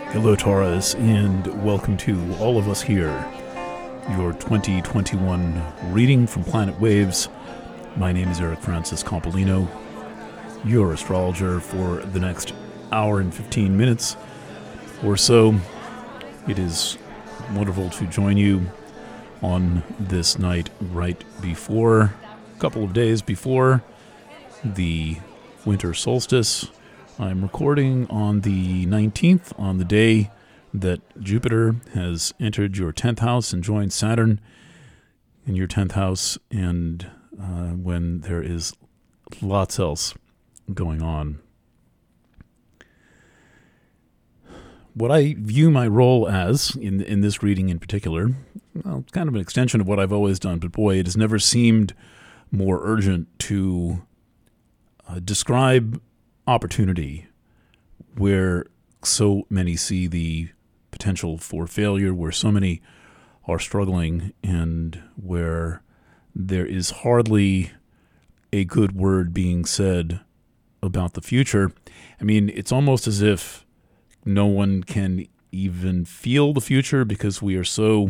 Hello, Taurus, and welcome to all of us here, your 2021 reading from Planet Waves. My name is Eric Francis Compolino, your astrologer for the next hour and 15 minutes or so. It is wonderful to join you on this night right before, a couple of days before the winter solstice. I'm recording on the 19th, on the day that Jupiter has entered your 10th house and joined Saturn in your 10th house, and when there is lots else going on. What I view my role as, in this reading in particular, well, kind of an extension of what I've always done, but boy, it has never seemed more urgent to describe opportunity where so many see the potential for failure, where so many are struggling, and where there is hardly a good word being said about the future. I mean, it's almost as if no one can even feel the future because we are so,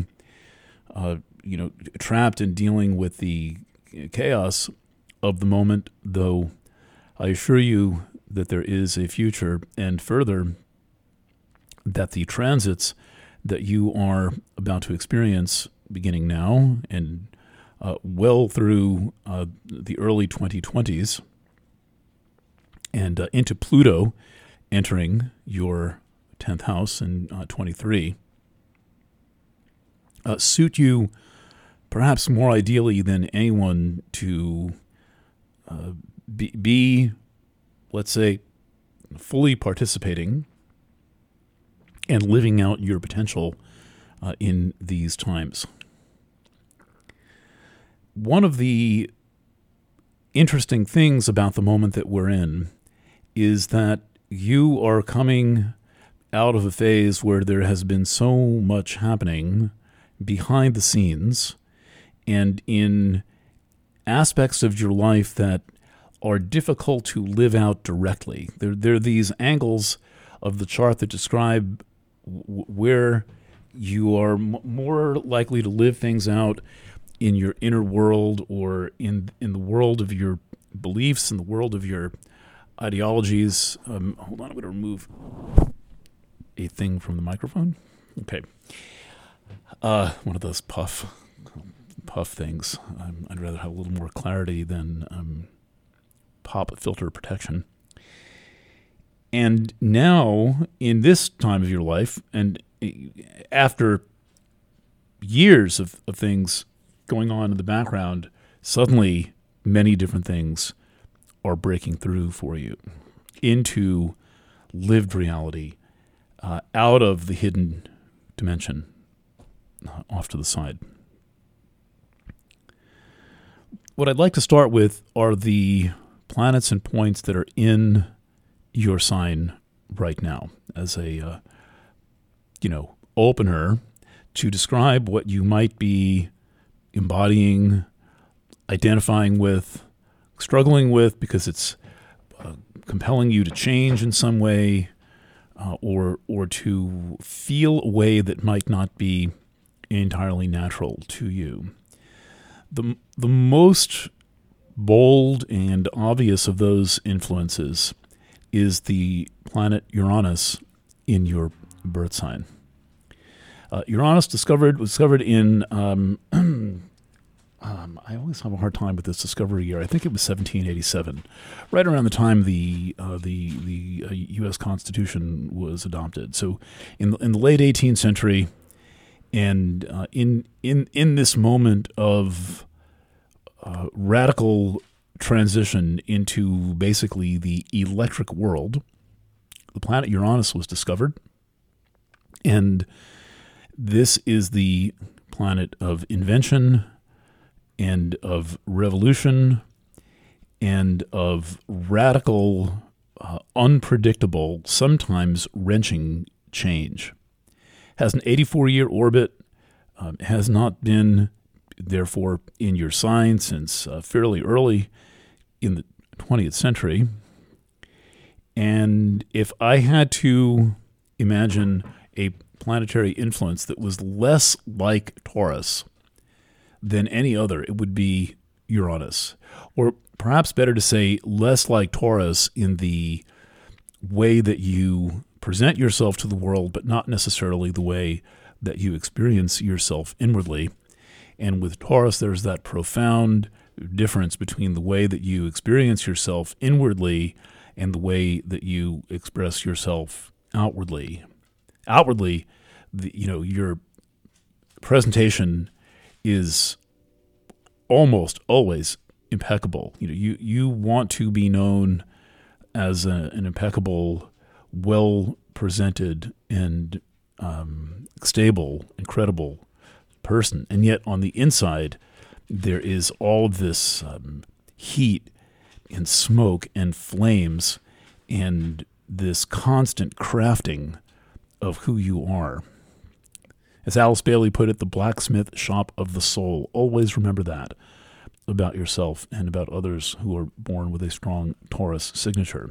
trapped in dealing with the chaos of the moment, though I assure you that there is a future, and further, that the transits that you are about to experience beginning now and well through the early 2020s and into Pluto entering your 10th house in 23 suit you perhaps more ideally than anyone to be, let's say, fully participating and living out your potential in these times. One of the interesting things about the moment that we're in is that you are coming out of a phase where there has been so much happening behind the scenes and in aspects of your life that are difficult to live out directly. There are these angles of the chart that describe where you are more likely to live things out in your inner world or in the world of your beliefs, in the world of your ideologies. Hold on, I'm going to remove a thing from the microphone. Okay. One of those puff things. I'd rather have a little more clarity than pop filter protection. And now, in this time of your life, and after years of things going on in the background, suddenly many different things are breaking through for you into lived reality, out of the hidden dimension, off to the side. What I'd like to start with are the planets and points that are in your sign right now as a, opener to describe what you might be embodying, identifying with, struggling with because it's compelling you to change in some way, or to feel a way that might not be entirely natural to you. The most bold and obvious of those influences is the planet Uranus in your birth sign. Uranus was discovered in I always have a hard time with this discovery year. I think it was 1787, right around the time the U.S. Constitution was adopted. So in the late 18th century, and in this moment of radical transition into basically the electric world, the planet Uranus was discovered, and this is the planet of invention and of revolution and of radical, unpredictable, sometimes wrenching change. Has an 84-year orbit, has not been, therefore, in your sign since fairly early in the 20th century. And if I had to imagine a planetary influence that was less like Taurus than any other, it would be Uranus. Or perhaps better to say less like Taurus in the way that you present yourself to the world, but not necessarily the way that you experience yourself inwardly. And with Taurus, there's that profound difference between the way that you experience yourself inwardly and the way that you express yourself outwardly. Outwardly, your presentation is almost always impeccable. You want to be known as an impeccable, well-presented, and stable, incredible person. And yet on the inside, there is all of this heat and smoke and flames and this constant crafting of who you are. As Alice Bailey put it, the blacksmith shop of the soul. Always remember that about yourself and about others who are born with a strong Taurus signature.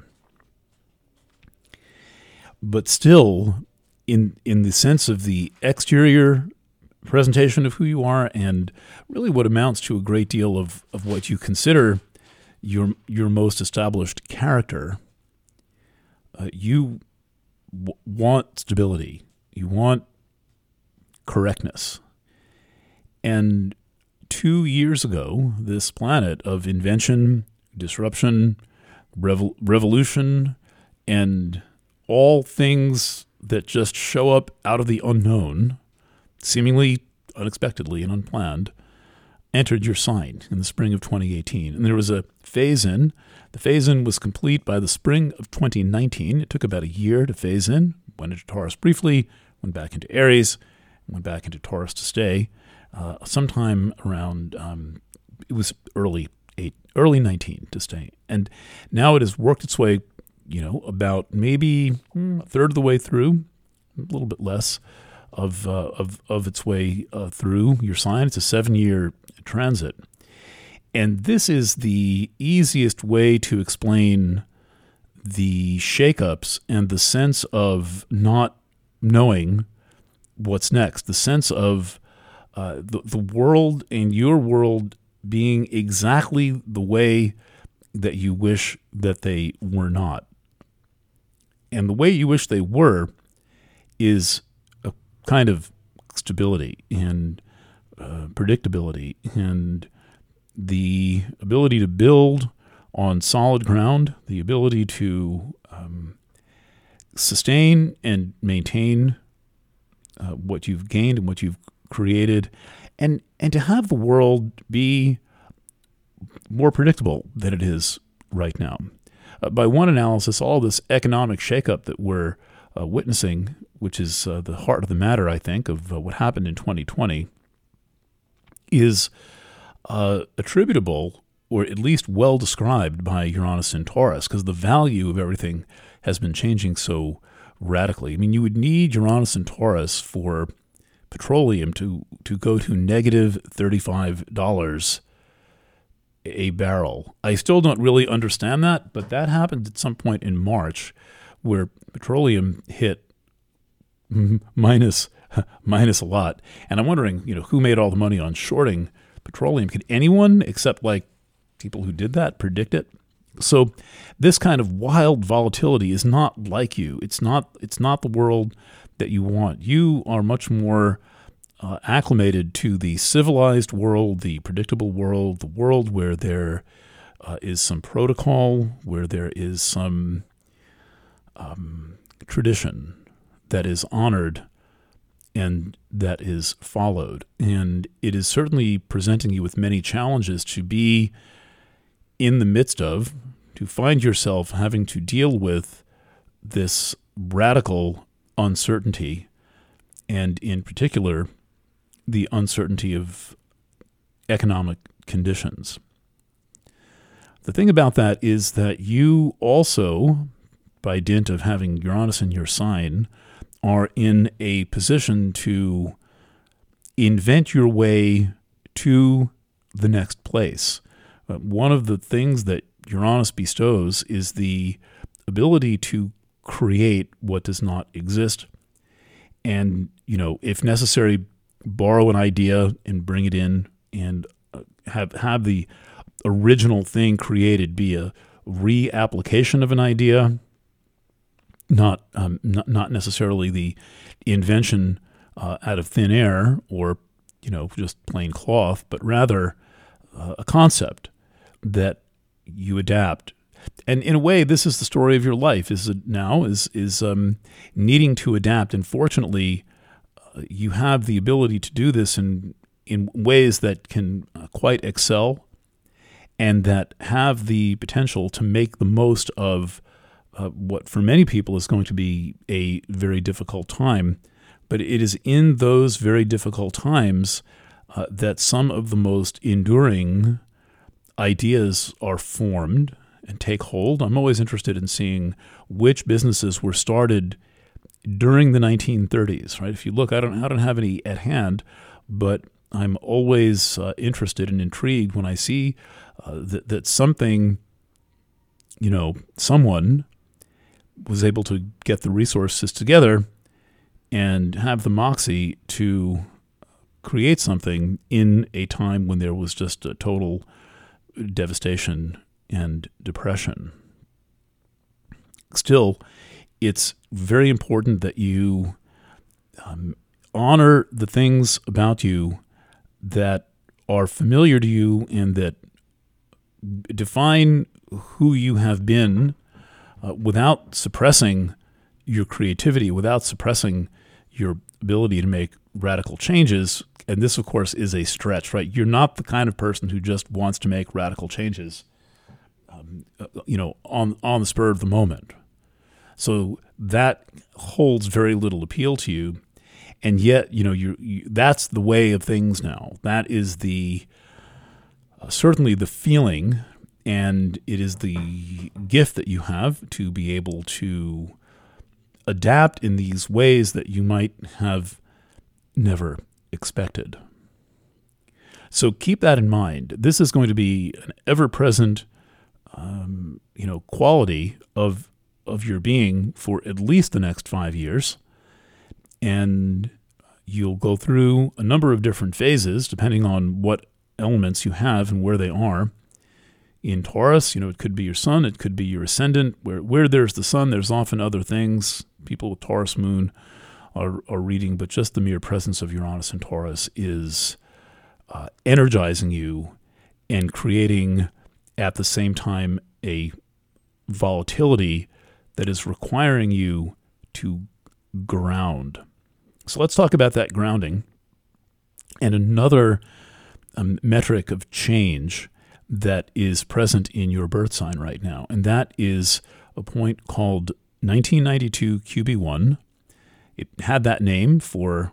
But still, in the sense of the exterior presentation of who you are and really what amounts to a great deal of what you consider your most established character, you want stability. You want correctness. And 2 years ago, this planet of invention, disruption, revolution, and all things that just show up out of the unknown, seemingly unexpectedly and unplanned, entered your sign in the spring of 2018. And there was a phase-in. The phase-in was complete by the spring of 2019. It took about a year to phase in. Went into Taurus briefly, went back into Aries, went back into Taurus to stay. Sometime around, it was early 19 to stay. And now it has worked its way, about maybe a third of the way through, a little bit less of its way through your sign. It's a 7-year transit. And this is the easiest way to explain the shakeups and the sense of not knowing what's next, the sense of the world and your world being exactly the way that you wish that they were not. And the way you wish they were is a kind of stability and predictability and the ability to build on solid ground, the ability to sustain and maintain what you've gained and what you've created, and to have the world be more predictable than it is right now. By one analysis, all this economic shakeup that we're witnessing, which is the heart of the matter, I think, of what happened in 2020, is attributable, or at least well described, by Uranus and Taurus, because the value of everything has been changing so radically. I mean, you would need Uranus and Taurus for petroleum to go to negative $35 a barrel. I still don't really understand that, but that happened at some point in March where petroleum hit minus a lot. And I'm wondering, who made all the money on shorting petroleum? Could anyone, except like people who did that, predict it? So this kind of wild volatility is not like you. It's not the world that you want. You are much more acclimated to the civilized world, the predictable world, the world where there is some protocol, where there is some tradition that is honored and that is followed. And it is certainly presenting you with many challenges to be in the midst of, to find yourself having to deal with this radical uncertainty, and in particular, the uncertainty of economic conditions. The thing about that is that you also, by dint of having Uranus in your sign, are in a position to invent your way to the next place. One of the things that Uranus bestows is the ability to create what does not exist. And, if necessary, borrow an idea and bring it in and have the original thing created be a reapplication of an idea, not necessarily the invention out of thin air or just plain cloth, but rather a concept that you adapt. And in a way, this is the story of your life. Is needing to adapt. And fortunately, you have the ability to do this in ways that can quite excel, and that have the potential to make the most of what for many people is going to be a very difficult time. But it is in those very difficult times that some of the most enduring ideas are formed and take hold. I'm always interested in seeing which businesses were started during the 1930s, right? If you look, I don't have any at hand, but I'm always interested and intrigued when I see that something, someone was able to get the resources together and have the moxie to create something in a time when there was just a total devastation and depression. Still, it's very important that you honor the things about you that are familiar to you and that define who you have been without suppressing your creativity, without suppressing your ability to make radical changes. And this, of course, is a stretch, right? You're not the kind of person who just wants to make radical changes, on the spur of the moment. So that holds very little appeal to you. And yet, that's the way of things now. That is certainly the feeling, and it is the gift that you have to be able to adapt in these ways that you might have never expected. So keep that in mind. This is going to be an ever-present, quality of your being for at least the next 5 years. And you'll go through a number of different phases depending on what elements you have and where they are. In Taurus, it could be your sun, it could be your ascendant. Where there's the sun, there's often other things. People with Taurus moon are reading, but just the mere presence of Uranus in Taurus is energizing you and creating at the same time a volatility that is requiring you to ground. So let's talk about that grounding. And another metric of change that is present in your birth sign right now, and that is a point called 1992 QB1. It had that name for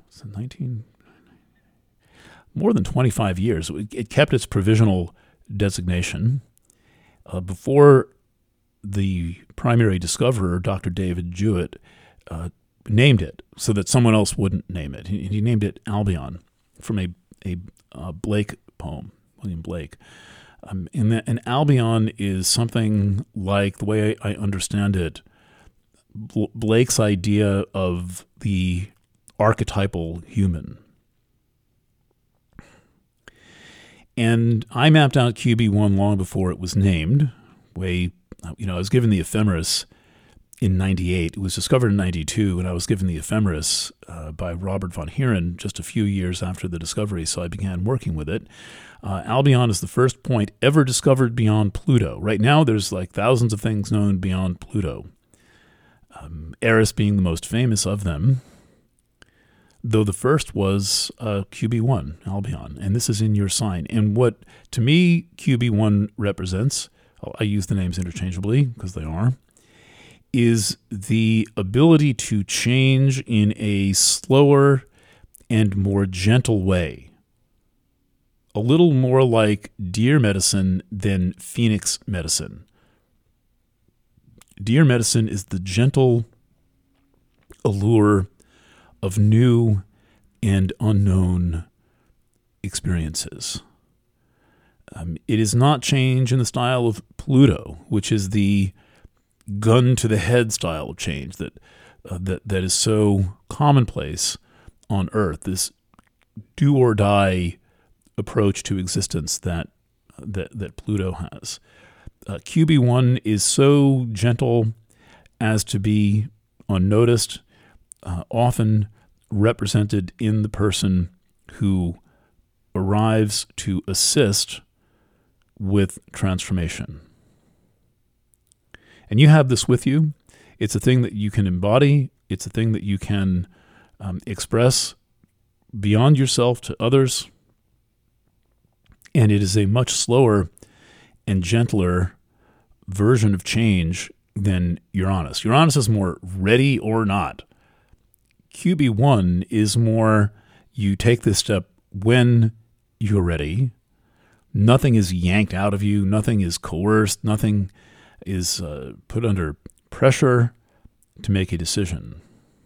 more than 25 years. It kept its provisional designation. Before the primary discoverer, Dr. David Jewett, named it so that someone else wouldn't name it. He named it Albion from a Blake poem, William Blake. And Albion is something like, the way I understand it, Blake's idea of the archetypal human. And I mapped out QB1 long before it was named. I was given the ephemeris in 98. It was discovered in 92, and I was given the ephemeris by Robert von Heeren just a few years after the discovery, so I began working with it. Albion is the first point ever discovered beyond Pluto. Right now, there's thousands of things known beyond Pluto. Eris being the most famous of them, though the first was QB1, Albion, and this is in your sign. And what, to me, QB1 represents, I use the names interchangeably because they are, is the ability to change in a slower and more gentle way. A little more like deer medicine than phoenix medicine. Deer medicine is the gentle allure of new and unknown experiences. It is not change in the style of Pluto, which is the gun to the head style of change that is so commonplace on Earth. This do or die approach to existence that Pluto has. QB1 is so gentle as to be unnoticed, often represented in the person who arrives to assist with transformation. And you have this with you. It's a thing that you can embody. It's a thing that you can express beyond yourself to others. And it is a much slower and gentler version of change than Uranus. Uranus is more ready or not. QB1 is more you take this step when you're ready. Nothing is yanked out of you. Nothing is coerced. Nothing is put under pressure to make a decision.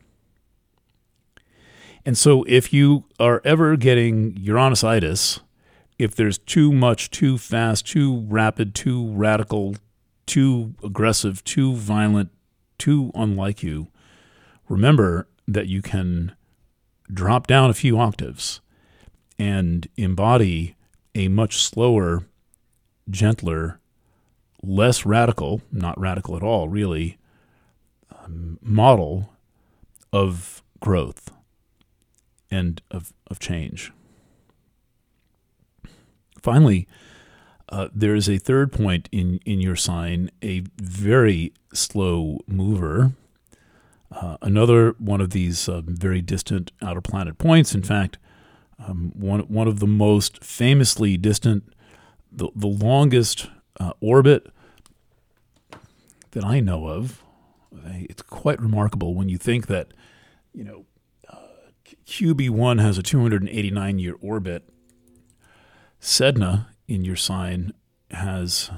And so if you are ever getting Uranus-itis, if there's too much, too fast, too rapid, too radical, too aggressive, too violent, too unlike you, remember that you can drop down a few octaves and embody a much slower, gentler, less radical, not radical at all, really, model of growth and of change. Finally, there is a third point in your sign, a very slow mover, another one of these very distant outer planet points. In fact, one of the most famously distant, the longest orbit that I know of. It's quite remarkable when you think that, QB1 has a 289-year orbit. Sedna in your sign has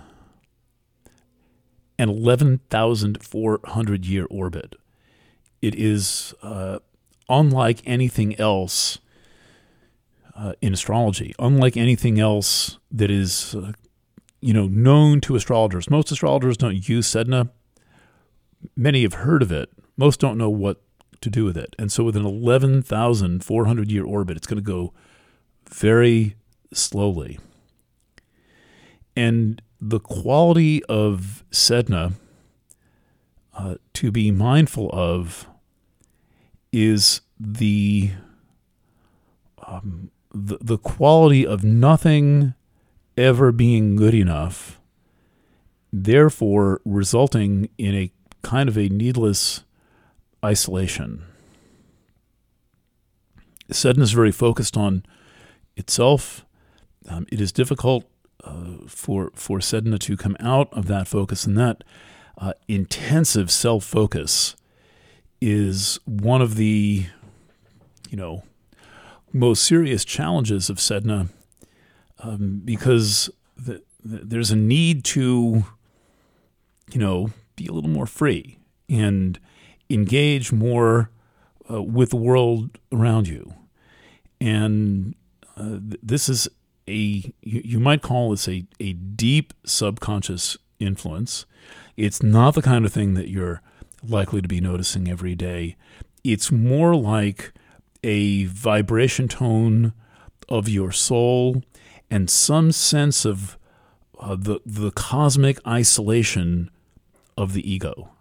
an 11,400-year orbit. It is unlike anything else in astrology, unlike anything else that is, known to astrologers. Most astrologers don't use Sedna. Many have heard of it. Most don't know what to do with it. And so with an 11,400-year orbit, it's going to go very slowly. And the quality of Sedna to be mindful of is the quality of nothing ever being good enough, therefore resulting in a kind of a needless isolation. Sedna is very focused on itself. It is difficult for Sedna to come out of that focus, and that intensive self-focus is one of the, most serious challenges of Sedna, because there's a need to, be a little more free and engage more with the world around you. And this is you might call this a deep subconscious influence. It's not the kind of thing that you're likely to be noticing every day. It's more like a vibration tone of your soul and some sense of the cosmic isolation of the ego.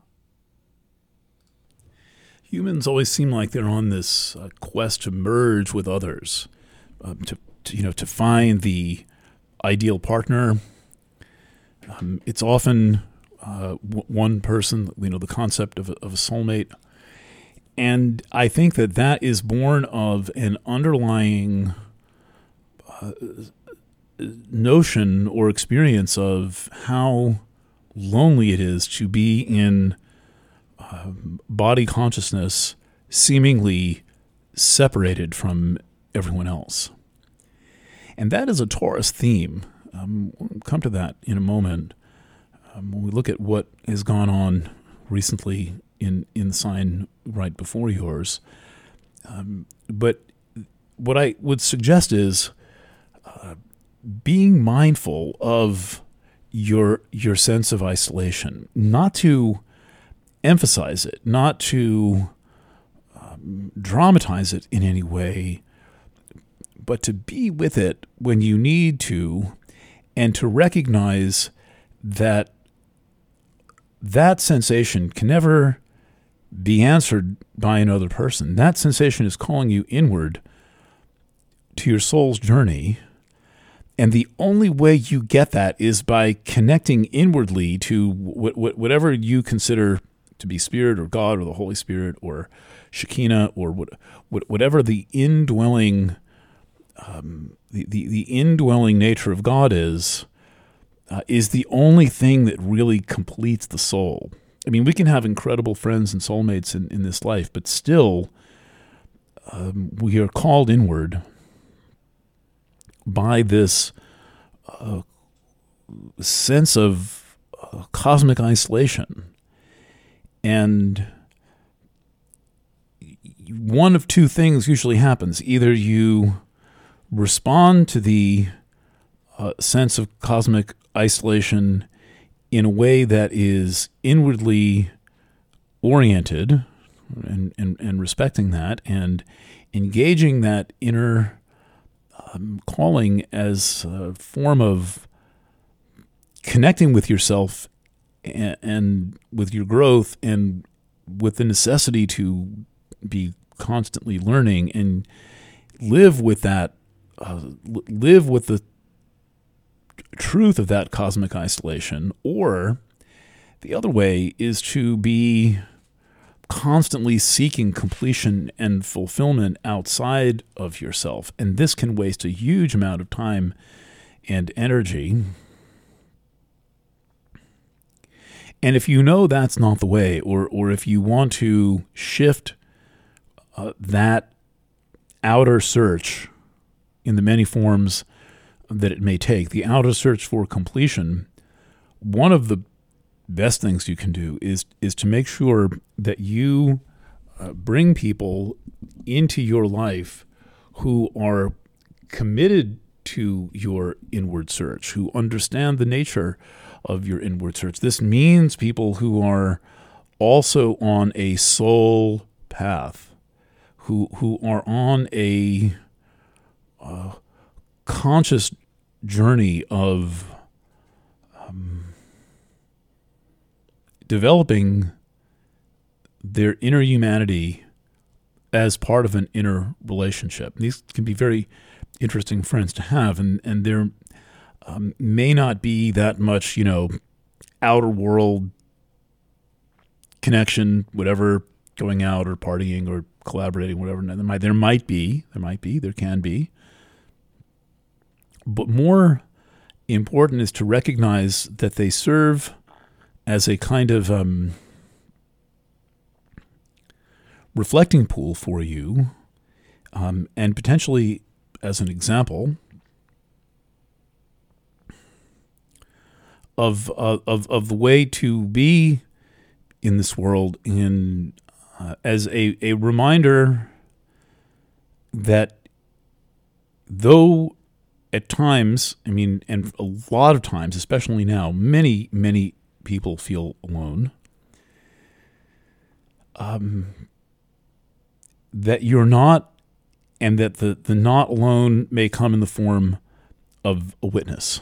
Humans always seem like they're on this quest to merge with others, to find the ideal partner. It's often one person, the concept of a soulmate. And I think that is born of an underlying notion or experience of how lonely it is to be in body consciousness seemingly separated from everyone else. And that is a Taurus theme. We'll come to that in a moment. When we look at what has gone on recently in the sign right before yours. But what I would suggest is being mindful of your sense of isolation, not to emphasize it, not to dramatize it in any way, but to be with it when you need to, and to recognize that that sensation can never be answered by another person. That sensation is calling you inward to your soul's journey. And the only way you get that is by connecting inwardly to whatever you consider to be Spirit or God or the Holy Spirit or Shekinah or whatever the indwelling the indwelling nature of God is the only thing that really completes the soul. I mean, we can have incredible friends and soulmates in this life, but still we are called inward by this sense of cosmic isolation. And one of two things usually happens. Either you respond to the sense of cosmic isolation in a way that is inwardly oriented and respecting that and engaging that inner calling as a form of connecting with yourself and with your growth and with the necessity to be constantly learning and live with that, live with the truth of that cosmic isolation. Or the other way is to be constantly seeking completion and fulfillment outside of yourself. And this can waste a huge amount of time and energy. And if you know that's not the way, or if you want to shift that outer search in the many forms that it may take, the outer search for completion, one of the best things you can do is to make sure that you bring people into your life who are committed to your inward search, who understand the nature of your inward search. This means people who are also on a soul path, who are on a conscious journey of developing their inner humanity as part of an inner relationship. These can be very interesting friends to have, and there may not be that much, outer world connection, whatever, going out or partying or collaborating, whatever. There can be. But more important is to recognize that they serve as a kind of reflecting pool for you, and potentially as an example of the way to be in this world, as a reminder that though at times, and a lot of times, especially now, many people feel alone, that you're not, and that the not alone may come in the form of a witness,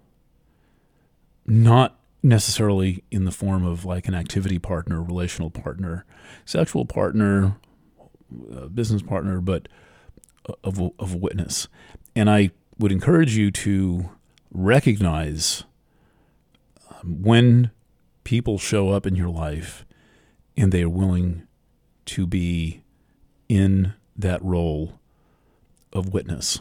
not necessarily in the form of like an activity partner, relational partner, sexual partner, business partner, but of a witness. And I would encourage you to recognize when people show up in your life and they are willing to be in that role of witness.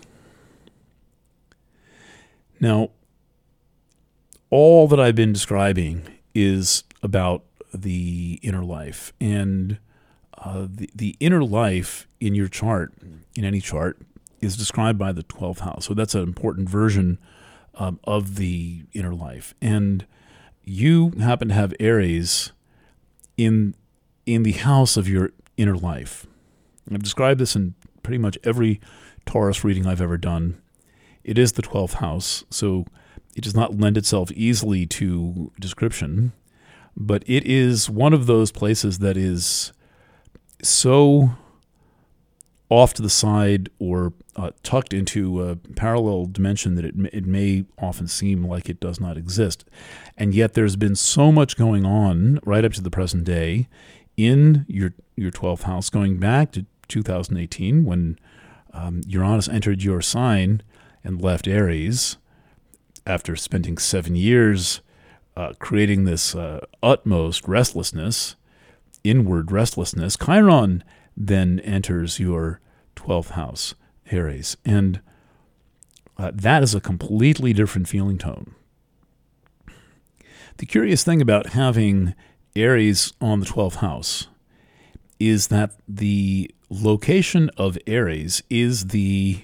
Now, all that I've been describing is about the inner life, and the inner life in your chart, in any chart, is described by the 12th house. So that's an important version of the inner life. And you happen to have Aries in the house of your inner life. I've described this in pretty much every Taurus reading I've ever done. It is the 12th house, so it does not lend itself easily to description. but it is one of those places that is so off to the side or tucked into a parallel dimension that it may often seem like it does not exist. And yet there's been so much going on right up to the present day in your 12th house, going back to 2018 when Uranus entered your sign and left Aries after spending 7 years creating this utmost restlessness, inward restlessness. Chiron then enters your 12th house, Aries, and that is a completely different feeling tone. The curious thing about having Aries on the 12th house is that the location of Aries is the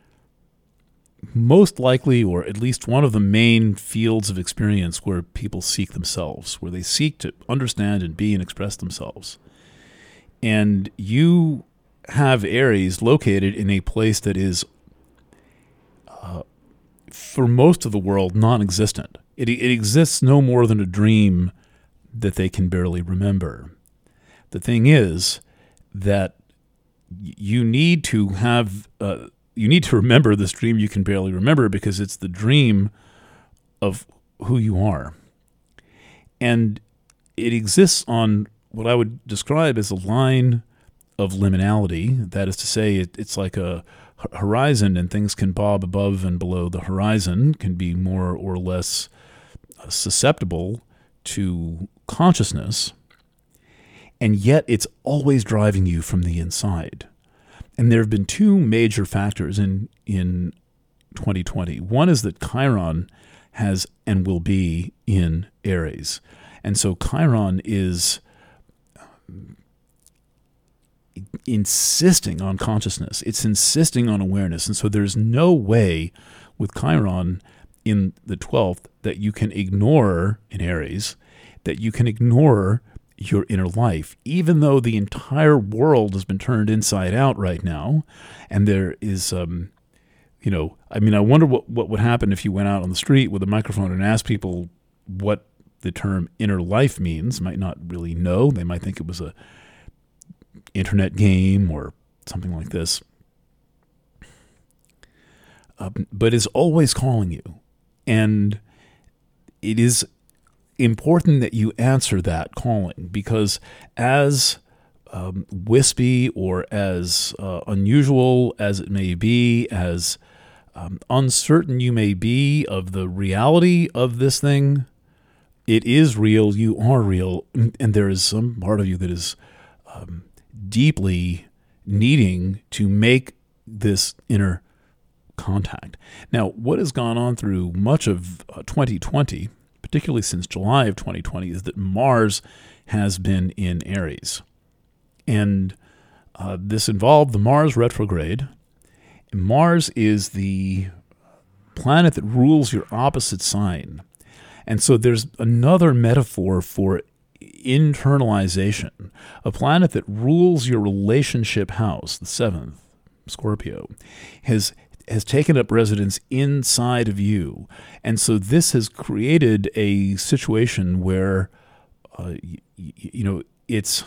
most likely, or at least one of the main fields of experience where people seek themselves, where they seek to understand and be and express themselves. And you have Aries located in a place that is, for most of the world, non-existent. It exists no more than a dream that they can barely remember. The thing is that you need to have, you need to remember this dream you can barely remember, because it's the dream of who you are. And it exists on what I would describe as a line of liminality. That is to say, it's like a horizon, and things can bob above and below the horizon, can be more or less susceptible to consciousness, and yet it's always driving you from the inside. And there have been two major factors in 2020. One is that Chiron has and will be in Aries. And so Chiron is insisting on consciousness. It's insisting on awareness. And so there's no way with Chiron in the 12th that you can ignore, in Aries, that you can ignore your inner life, even though the entire world has been turned inside out right now. And there is, I wonder what would happen if you went out on the street with a microphone and asked people what the term inner life means. Might not really know. They might think it was a internet game or something like this. But it's always calling you. And it is important that you answer that calling, because as wispy or as unusual as it may be, as uncertain you may be of the reality of this thing, it is real, you are real, and there is some part of you that is deeply needing to make this inner contact. Now, what has gone on through much of 2020, particularly since July of 2020, is that Mars has been in Aries. And this involved the Mars retrograde. And Mars is the planet that rules your opposite sign. And so there's another metaphor for internalization. A planet that rules your relationship house, the 7th, Scorpio, has taken up residence inside of you. And so this has created a situation where, it's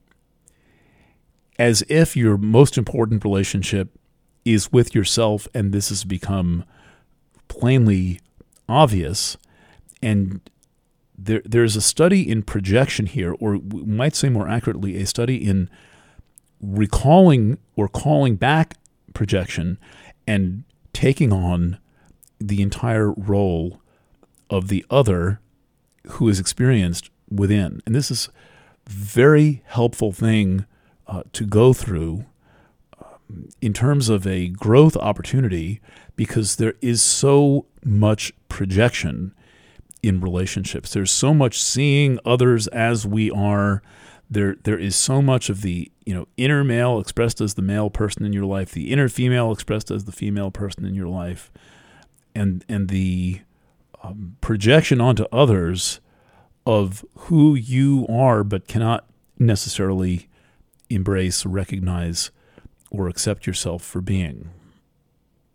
as if your most important relationship is with yourself, and this has become plainly obvious. And there's a study in projection here, or we might say more accurately, a study in recalling or calling back projection and taking on the entire role of the other who is experienced within. And this is a very helpful thing to go through in terms of a growth opportunity, because there is so much projection in relationships. There's so much seeing others as we are. There is so much of the inner male expressed as the male person in your life, the inner female expressed as the female person in your life, and the projection onto others of who you are but cannot necessarily embrace, recognize, or accept yourself for being.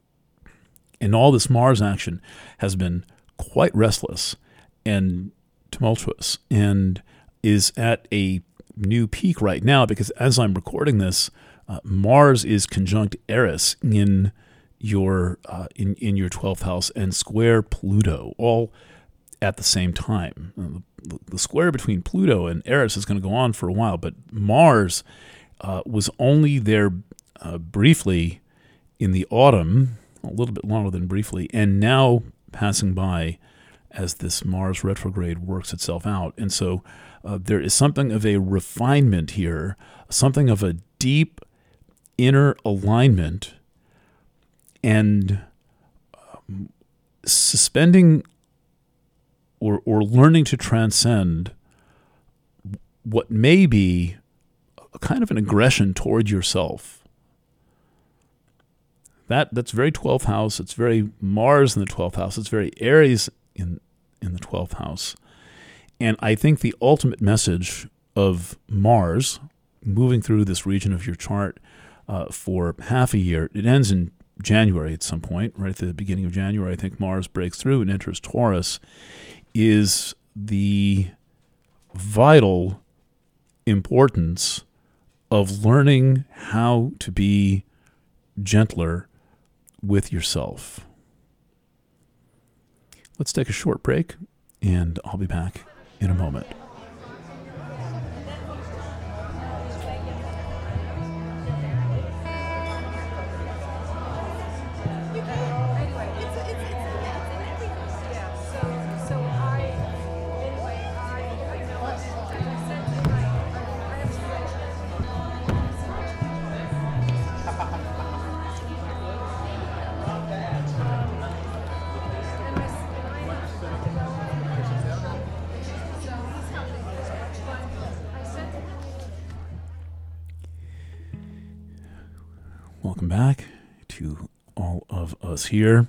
And all this Mars action has been quite restless and tumultuous and is at a new peak right now because as I'm recording this, Mars is conjunct Eris in your 12th house and square Pluto, all at the same time. The square between Pluto and Eris is going to go on for a while, but Mars was only there briefly in the autumn, a little bit longer than briefly, and now passing by as this Mars retrograde works itself out. And so there is something of a refinement here, something of a deep inner alignment and suspending or learning to transcend what may be a kind of an aggression toward yourself. That's very 12th house. It's very Mars in the 12th house. It's very Aries in the 12th house. And I think the ultimate message of Mars moving through this region of your chart for half a year, it ends in January at some point, right at the beginning of January, I think Mars breaks through and enters Taurus, is the vital importance of learning how to be gentler with yourself. Let's take a short break, and I'll be back in a moment. Welcome back to all of us here.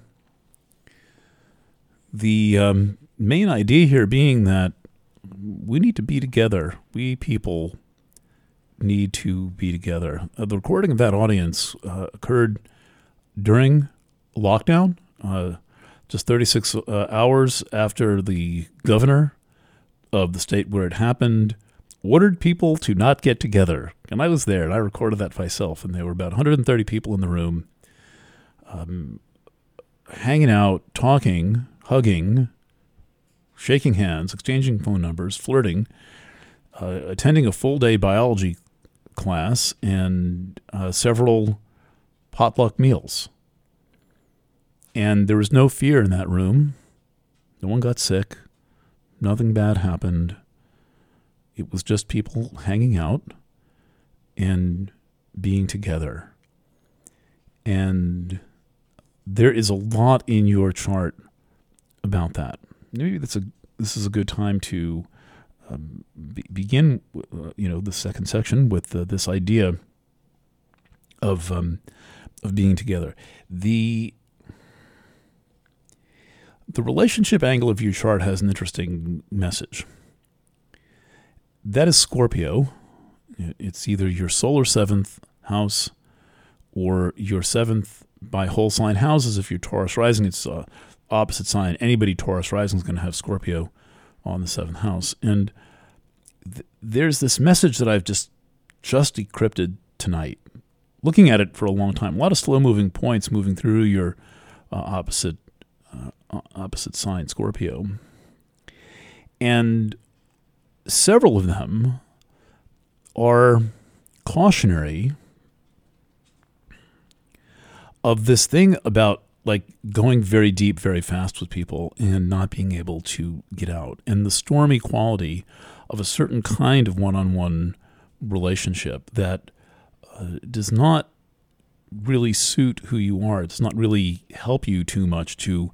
The main idea here being that we need to be together. We people need to be together. The recording of that audience occurred during lockdown, just 36 hours after the governor of the state where it happened ordered people to not get together. And I was there, and I recorded that myself, and there were about 130 people in the room, hanging out, talking, hugging, shaking hands, exchanging phone numbers, flirting, attending a full-day biology class, and several potluck meals. And there was no fear in that room. No one got sick. Nothing bad happened. It was just people hanging out and being together. And there is a lot in your chart about that. Maybe this is a good time to begin, the second section with this idea of being together. The relationship angle of your chart has an interesting message. That is Scorpio. It's either your solar 7th house or your 7th by whole sign houses. If you're Taurus rising, it's opposite sign. Anybody Taurus rising is going to have Scorpio on the 7th house. And there's this message that I've just decrypted tonight. Looking at it for a long time, a lot of slow-moving points moving through your opposite sign, Scorpio. And several of them are cautionary of this thing about like going very deep, very fast with people and not being able to get out, and the stormy quality of a certain kind of one-on-one relationship that does not really suit who you are. It does not really help you too much to,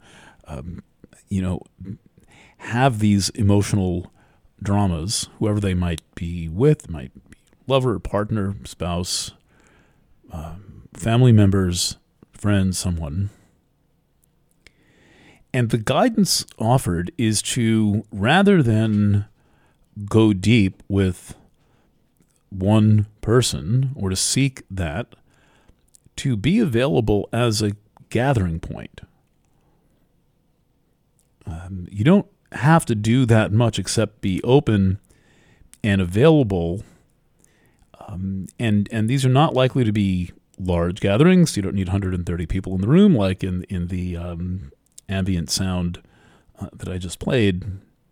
have these emotional dramas, whoever they might be with, might be lover, partner, spouse, family members, friends, someone. And the guidance offered is to, rather than go deep with one person or to seek that, to be available as a gathering point. You don't have to do that much except be open and available. And these are not likely to be large gatherings. You don't need 130 people in the room like in the ambient sound that I just played.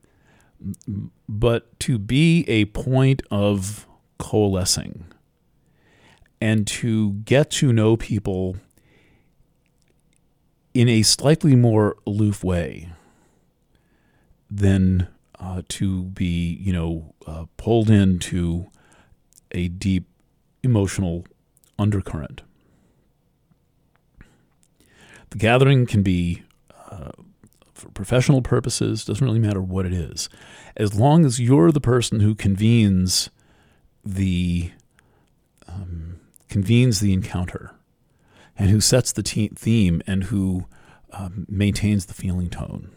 But to be a point of coalescing and to get to know people in a slightly more aloof way than to be, pulled into a deep emotional undercurrent. The gathering can be for professional purposes, doesn't really matter what it is. As long as you're the person who convenes the encounter and who sets the theme and who maintains the feeling tone.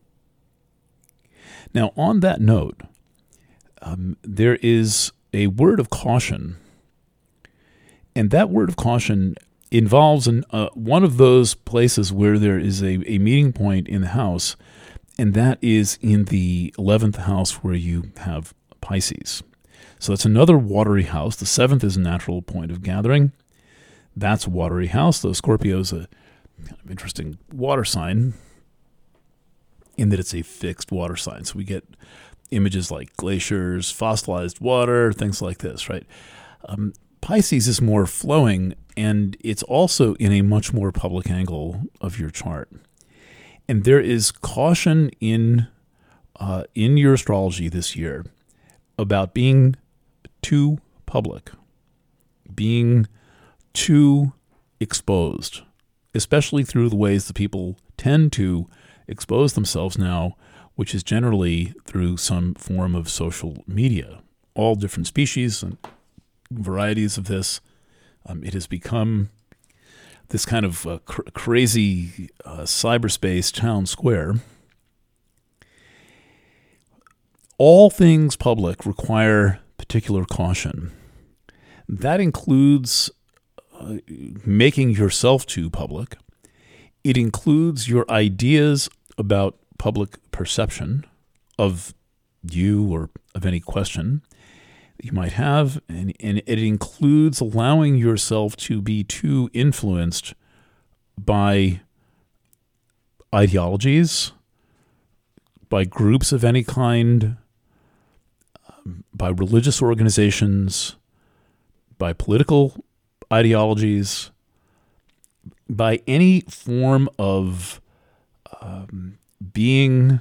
Now, on that note, there is a word of caution, and that word of caution involves one of those places where there is a meeting point in the house, and that is in the 11th house where you have Pisces. So that's another watery house. The 7th is a natural point of gathering. That's a watery house, though Scorpio's a kind of interesting water sign in that it's a fixed water sign. So we get images like glaciers, fossilized water, things like this, right? Pisces is more flowing, and it's also in a much more public angle of your chart. And there is caution in your astrology this year about being too public, being too exposed, especially through the ways that people tend to expose themselves now, which is generally through some form of social media. All different species and varieties of this. It has become this kind of crazy cyberspace town square. All things public require particular caution. That includes making yourself too public. It includes your ideas about public perception of you or of any question that you might have, and it includes allowing yourself to be too influenced by ideologies, by groups of any kind, by religious organizations, by political ideologies, by any form of being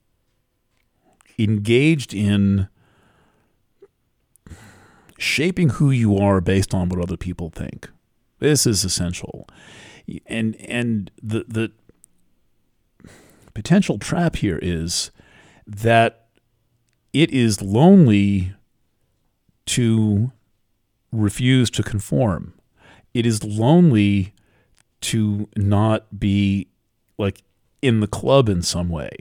engaged in shaping who you are based on what other people think. This is essential. And the potential trap here is that it is lonely to refuse to conform. It is lonely to not be like in the club in some way.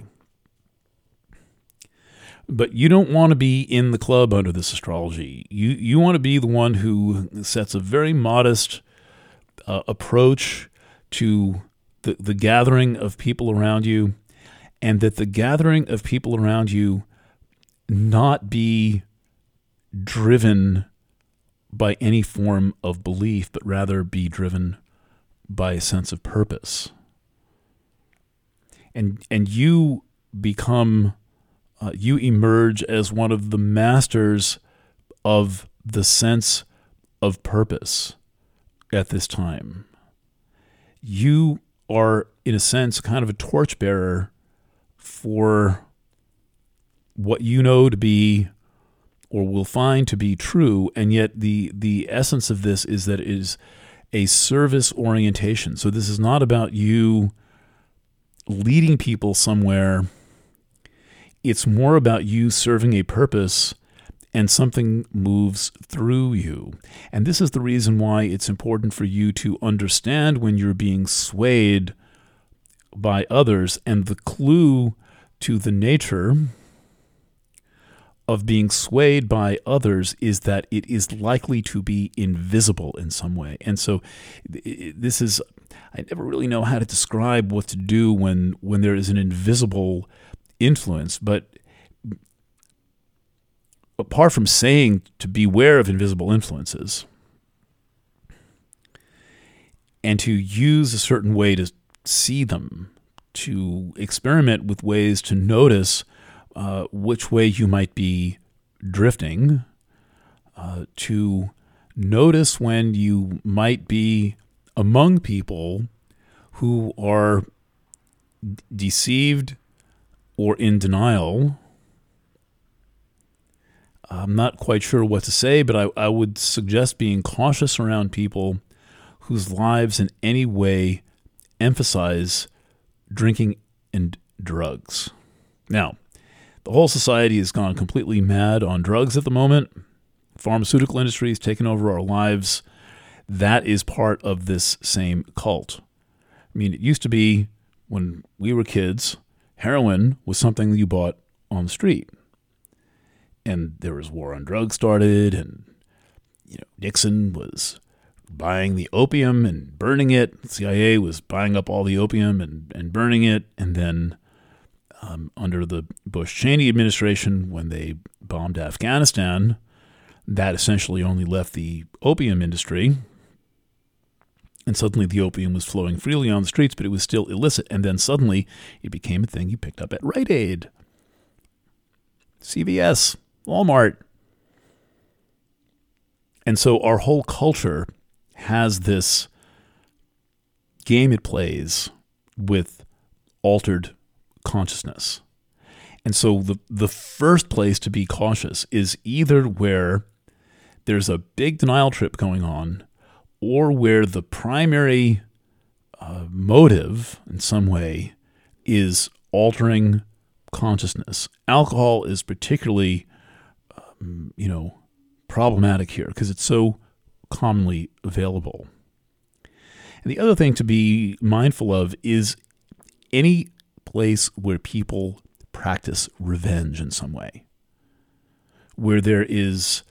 But you don't want to be in the club under this astrology. You want to be the one who sets a very modest approach to the gathering of people around you, and that the gathering of people around you not be driven by any form of belief, but rather be driven by a sense of purpose. And you become, you emerge as one of the masters of the sense of purpose at this time. You are, in a sense, kind of a torchbearer for what you know to be or will find to be true, and yet the essence of this is that it is a service orientation. So this is not about you leading people somewhere. It's more about you serving a purpose, and something moves through you. And this is the reason why it's important for you to understand when you're being swayed by others, and the clue to the nature of being swayed by others is that it is likely to be invisible in some way. And so this is, I never really know how to describe what to do when there is an invisible influence. But apart from saying to beware of invisible influences and to use a certain way to see them, to experiment with ways to notice which way you might be drifting, to notice when you might be among people who are deceived or in denial. I'm not quite sure what to say, but I would suggest being cautious around people whose lives in any way emphasize drinking and drugs. Now, the whole society has gone completely mad on drugs at the moment. Pharmaceutical industry has taken over our lives. That is part of this same cult. I mean, it used to be when we were kids, heroin was something you bought on the street. And there was war on drugs started, and Nixon was buying the opium and burning it. The CIA was buying up all the opium and burning it. And then under the Bush-Cheney administration, when they bombed Afghanistan, that essentially only left the opium industry. And suddenly the opium was flowing freely on the streets, but it was still illicit. And then suddenly it became a thing you picked up at Rite Aid, CVS, Walmart. And so our whole culture has this game it plays with altered consciousness. And so the first place to be cautious is either where there's a big denial trip going on, or where the primary motive in some way is altering consciousness. Alcohol is particularly, problematic here because it's so commonly available. And the other thing to be mindful of is any place where people practice revenge in some way, where there is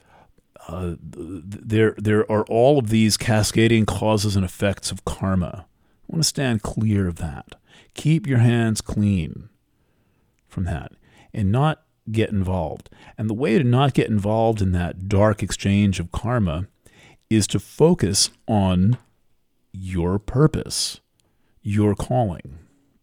there are all of these cascading causes and effects of karma. I want to stand clear of that. Keep your hands clean from that and not get involved. And the way to not get involved in that dark exchange of karma is to focus on your purpose, your calling.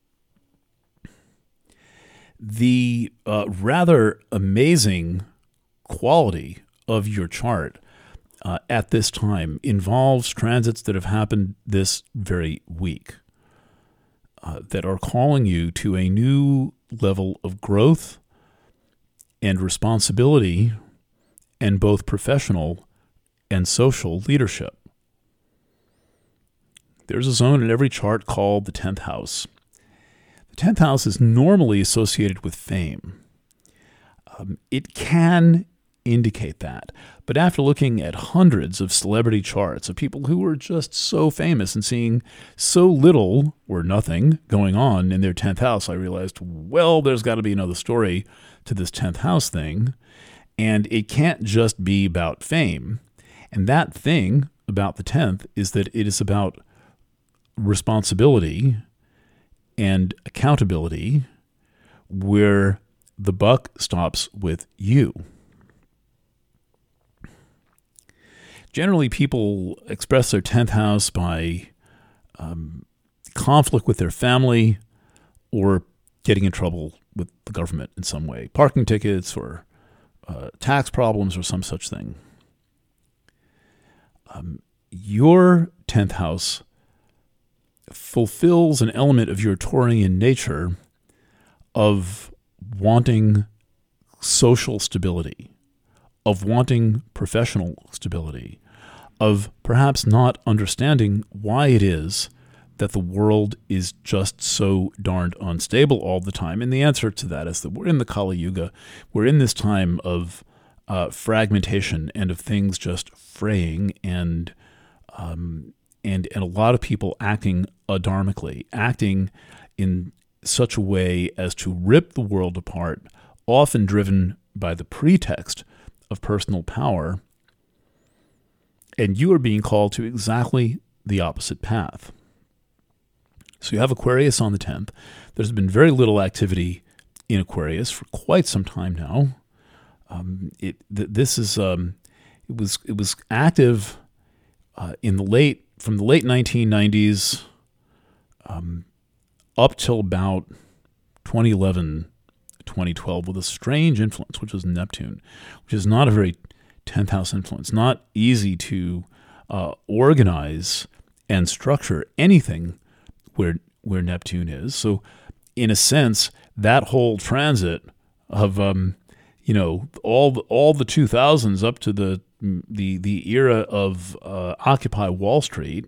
The rather amazing quality of your chart at this time involves transits that have happened this very week that are calling you to a new level of growth and responsibility and both professional and social leadership. There's a zone in every chart called the 10th house. The 10th house is normally associated with fame. It can indicate that. But after looking at hundreds of celebrity charts of people who were just so famous and seeing so little or nothing going on in their 10th house, I realized, well, there's got to be another story to this 10th house thing. And it can't just be about fame. And that thing about the 10th is that it is about responsibility and accountability, where the buck stops with you. Generally, people express their 10th house by conflict with their family or getting in trouble with the government in some way, parking tickets or tax problems or some such thing. Your 10th house fulfills an element of your Taurian nature of wanting social stability, of wanting professional stability, of perhaps not understanding why it is that the world is just so darned unstable all the time. And the answer to that is that we're in the Kali Yuga. We're in this time of fragmentation and of things just fraying and a lot of people acting adharmically, acting in such a way as to rip the world apart, often driven by the pretext of personal power. And you are being called to exactly the opposite path. So you have Aquarius on the 10th. There's been very little activity in Aquarius for quite some time now. It was active from the late 1990s up till about 2011, 2012, with a strange influence, which was Neptune, which is not a very 10th house influence. Not easy to organize and structure anything where Neptune is. So, in a sense, that whole transit of all the 2000s up to the era of Occupy Wall Street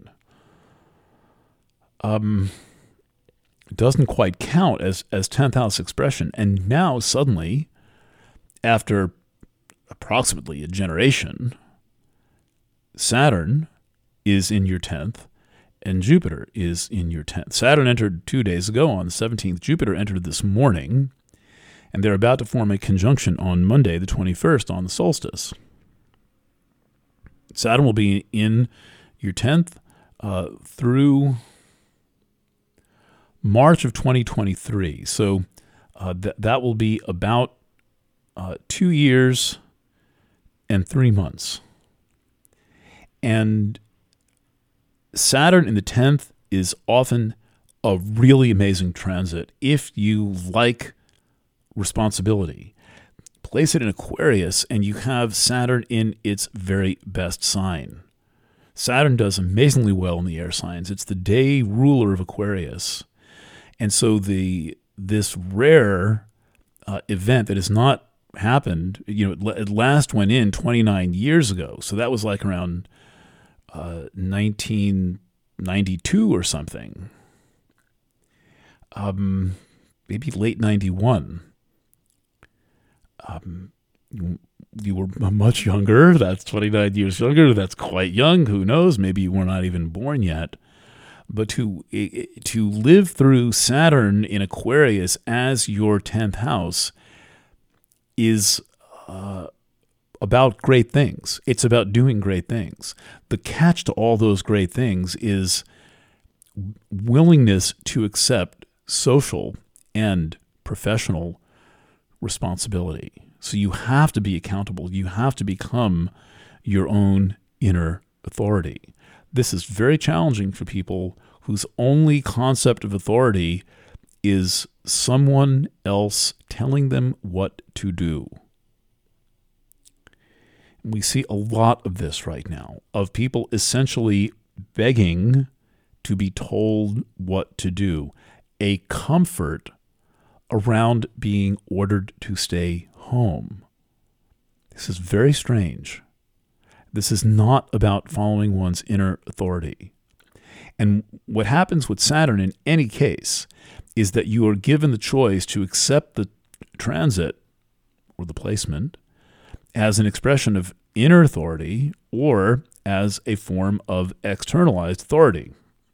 doesn't quite count as 10th house expression. And now suddenly, after approximately a generation, Saturn is in your 10th and Jupiter is in your 10th. Saturn entered 2 days ago on the 17th. Jupiter entered this morning, and they're about to form a conjunction on Monday, the 21st, on the solstice. Saturn will be in your 10th through March of 2023. So that will be about 2 years and 3 months. And Saturn in the 10th is often a really amazing transit if you like responsibility. Place it in Aquarius and you have Saturn in its very best sign. Saturn does amazingly well in the air signs. It's the day ruler of Aquarius. And so this rare event that has not happened, it last went in 29 years ago. So that was like around 1992 or something. Maybe late 91. You were much younger. That's 29 years younger. That's quite young. Who knows? Maybe you were not even born yet. But to live through Saturn in Aquarius as your 10th house is about great things. It's about doing great things. The catch to all those great things is willingness to accept social and professional responsibility. So you have to be accountable. You have to become your own inner authority. This is very challenging for people whose only concept of authority is someone else telling them what to do. We see a lot of this right now, of people essentially begging to be told what to do, a comfort around being ordered to stay home. This is very strange. This is not about following one's inner authority. And what happens with Saturn in any case is that you are given the choice to accept the transit or the placement as an expression of inner authority or as a form of externalized authority.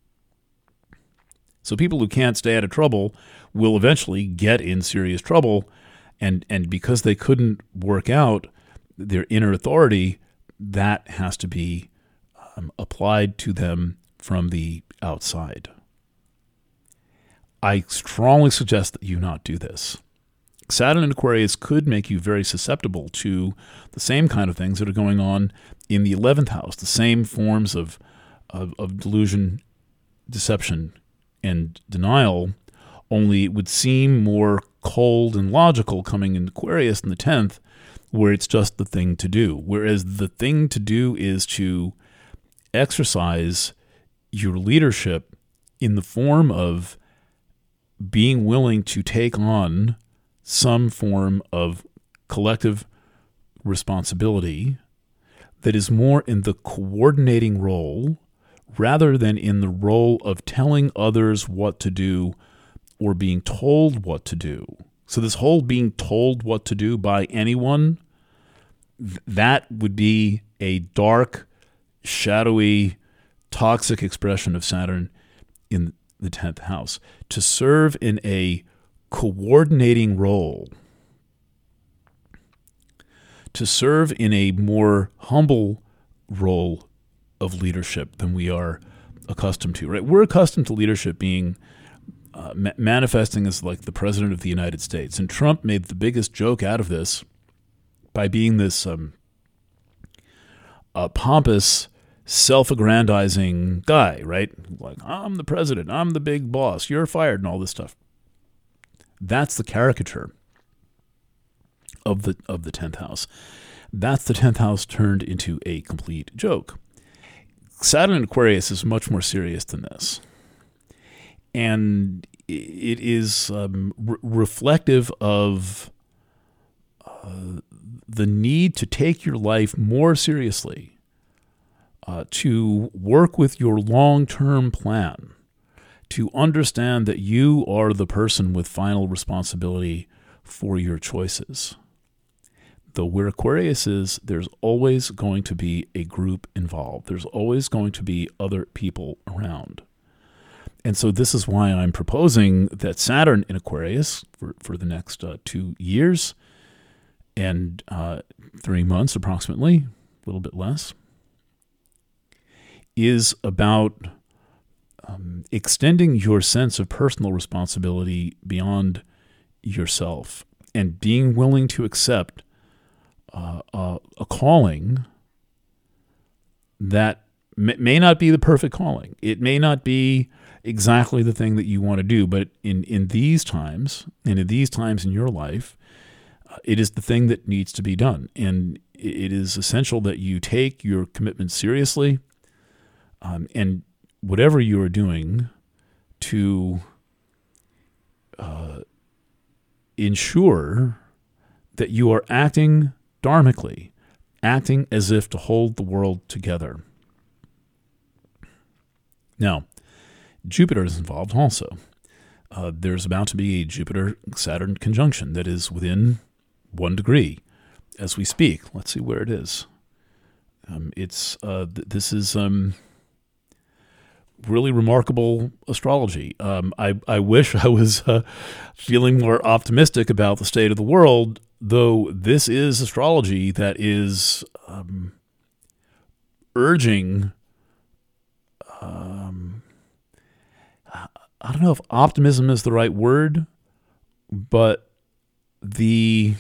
So people who can't stay out of trouble will eventually get in serious trouble, and because they couldn't work out their inner authority, that has to be applied to them from the outside. I strongly suggest that you not do this. Saturn in Aquarius could make you very susceptible to the same kind of things that are going on in the 11th house, the same forms of delusion, deception, and denial, only it would seem more cold and logical coming in Aquarius in the 10th, where it's just the thing to do. Whereas the thing to do is to exercise your leadership in the form of being willing to take on some form of collective responsibility that is more in the coordinating role rather than in the role of telling others what to do or being told what to do. So this whole being told what to do by anyone, that would be a dark, shadowy, toxic expression of Saturn in the 10th house. To serve in a coordinating role, to serve in a more humble role of leadership than we are accustomed to, right? We're accustomed to leadership being manifesting as like the president of the United States. And Trump made the biggest joke out of this by being this pompous, self-aggrandizing guy, right? Like, I'm the president, I'm the big boss, you're fired, and all this stuff. That's the caricature of the 10th house. That's the 10th house turned into a complete joke. Saturn in Aquarius is much more serious than this. And it is reflective of the need to take your life more seriously, to work with your long-term plan, to understand that you are the person with final responsibility for your choices. Though where Aquarius is, there's always going to be a group involved. There's always going to be other people around. And so this is why I'm proposing that Saturn in Aquarius for the next 2 years and 3 months approximately, a little bit less, is about extending your sense of personal responsibility beyond yourself and being willing to accept a calling that may not be the perfect calling. It may not be exactly the thing that you want to do, but in these times, and in these times in your life, it is the thing that needs to be done. And it is essential that you take your commitment seriously, and whatever you are doing to ensure that you are acting dharmically, acting as if to hold the world together. Now, Jupiter is involved also. There's about to be a Jupiter-Saturn conjunction that is within 1 degree as we speak. Let's see where it is. This is really remarkable astrology. I wish I was feeling more optimistic about the state of the world, though this is astrology that is urging, I don't know if optimism is the right word, but the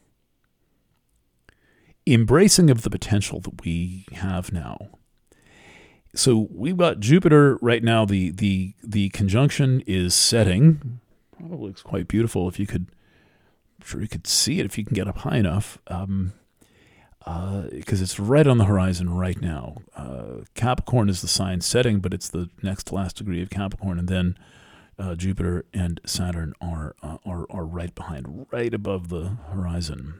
embracing of the potential that we have now. So we've got Jupiter right now. The conjunction is setting. Probably looks quite beautiful if you could. I'm sure you could see it if you can get up high enough, because it's right on the horizon right now. Capricorn is the sign setting, but it's the next to last degree of Capricorn, and then Jupiter and Saturn are right behind, right above the horizon.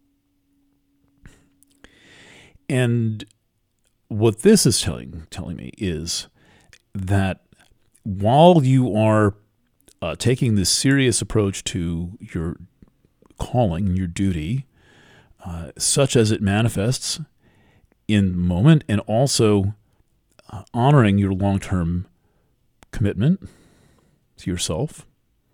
And what this is telling me is that while you are taking this serious approach to your calling, your duty, such as it manifests in the moment, and also honoring your long-term commitment to yourself,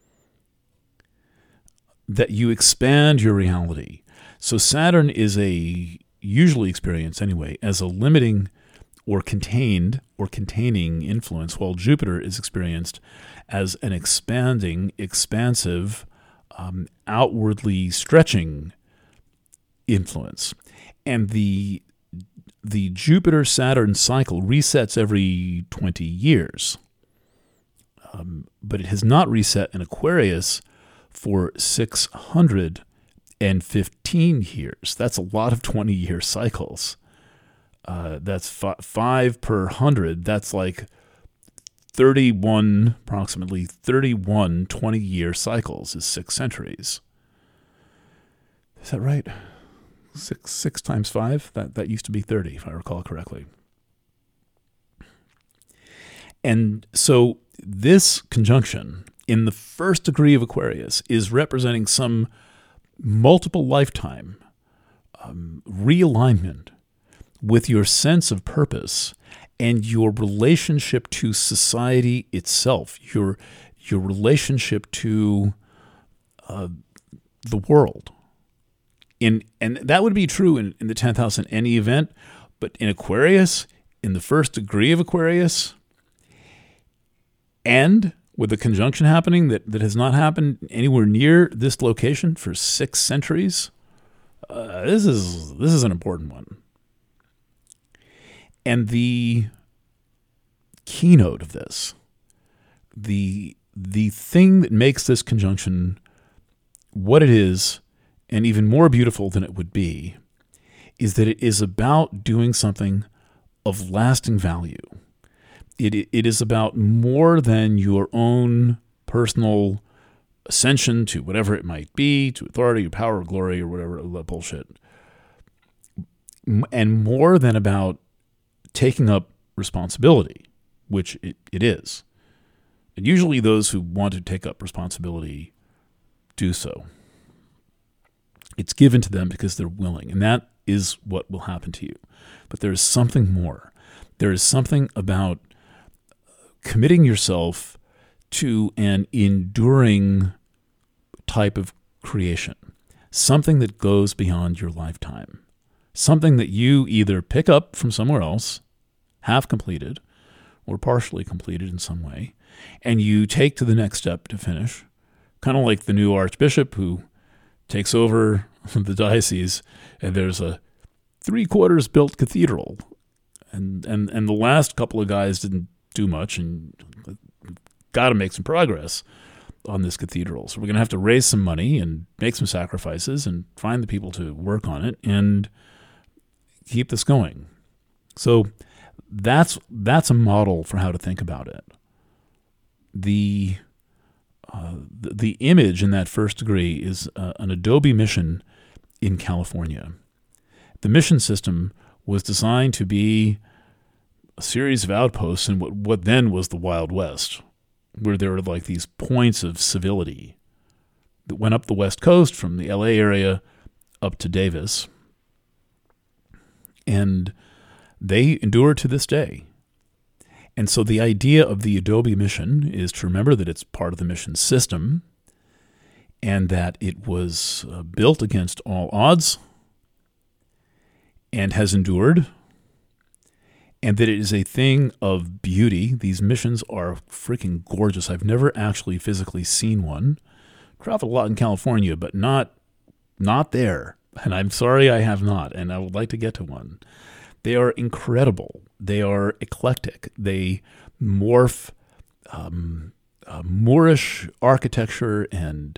that you expand your reality. So Saturn is usually experienced anyway as a limiting or containing influence, while Jupiter is experienced as an expanding, expansive, outwardly stretching influence. And the Jupiter-Saturn cycle resets every 20 years. But it has not reset in Aquarius for 615 years. That's a lot of 20-year cycles. That's 5 per 100. That's like approximately 31 20-year cycles is 6 centuries. Is that right? 6 times 5? That used to be 30, if I recall correctly. And so this conjunction in the first degree of Aquarius is representing some multiple lifetime realignment with your sense of purpose and your relationship to society itself, your relationship to the world. And that would be true in the 10th house in any event, but in Aquarius, in the first degree of Aquarius, and with a conjunction happening that has not happened anywhere near this location for 6 centuries. This is an important one. And the keynote of this, the thing that makes this conjunction what it is, and even more beautiful than it would be, is that it is about doing something of lasting value. It is about more than your own personal ascension to whatever it might be, to authority or power or glory or whatever bullshit, and more than about taking up responsibility, which it is. And usually those who want to take up responsibility do so. It's given to them because they're willing, and that is what will happen to you. But there is something more. There is something about committing yourself to an enduring type of creation, something that goes beyond your lifetime, something that you either pick up from somewhere else, half completed, or partially completed in some way, and you take to the next step to finish, kind of like the new archbishop who takes over the diocese, and there's a 3/4 built cathedral, and the last couple of guys didn't do much, and got to make some progress on this cathedral. So we're going to have to raise some money and make some sacrifices and find the people to work on it and keep this going. So that's a model for how to think about it. The image in that first degree is an Adobe mission in California. The mission system was designed to be a series of outposts in what then was the Wild West, where there were like these points of civility that went up the West Coast from the LA area up to Davis. And they endure to this day. And so the idea of the Adobe mission is to remember that it's part of the mission system and that it was built against all odds and has endured, and that it is a thing of beauty. These missions are freaking gorgeous. I've never actually physically seen one. Traveled a lot in California, but not there. And I'm sorry I have not, and I would like to get to one. They are incredible. They are eclectic. They morph Moorish architecture and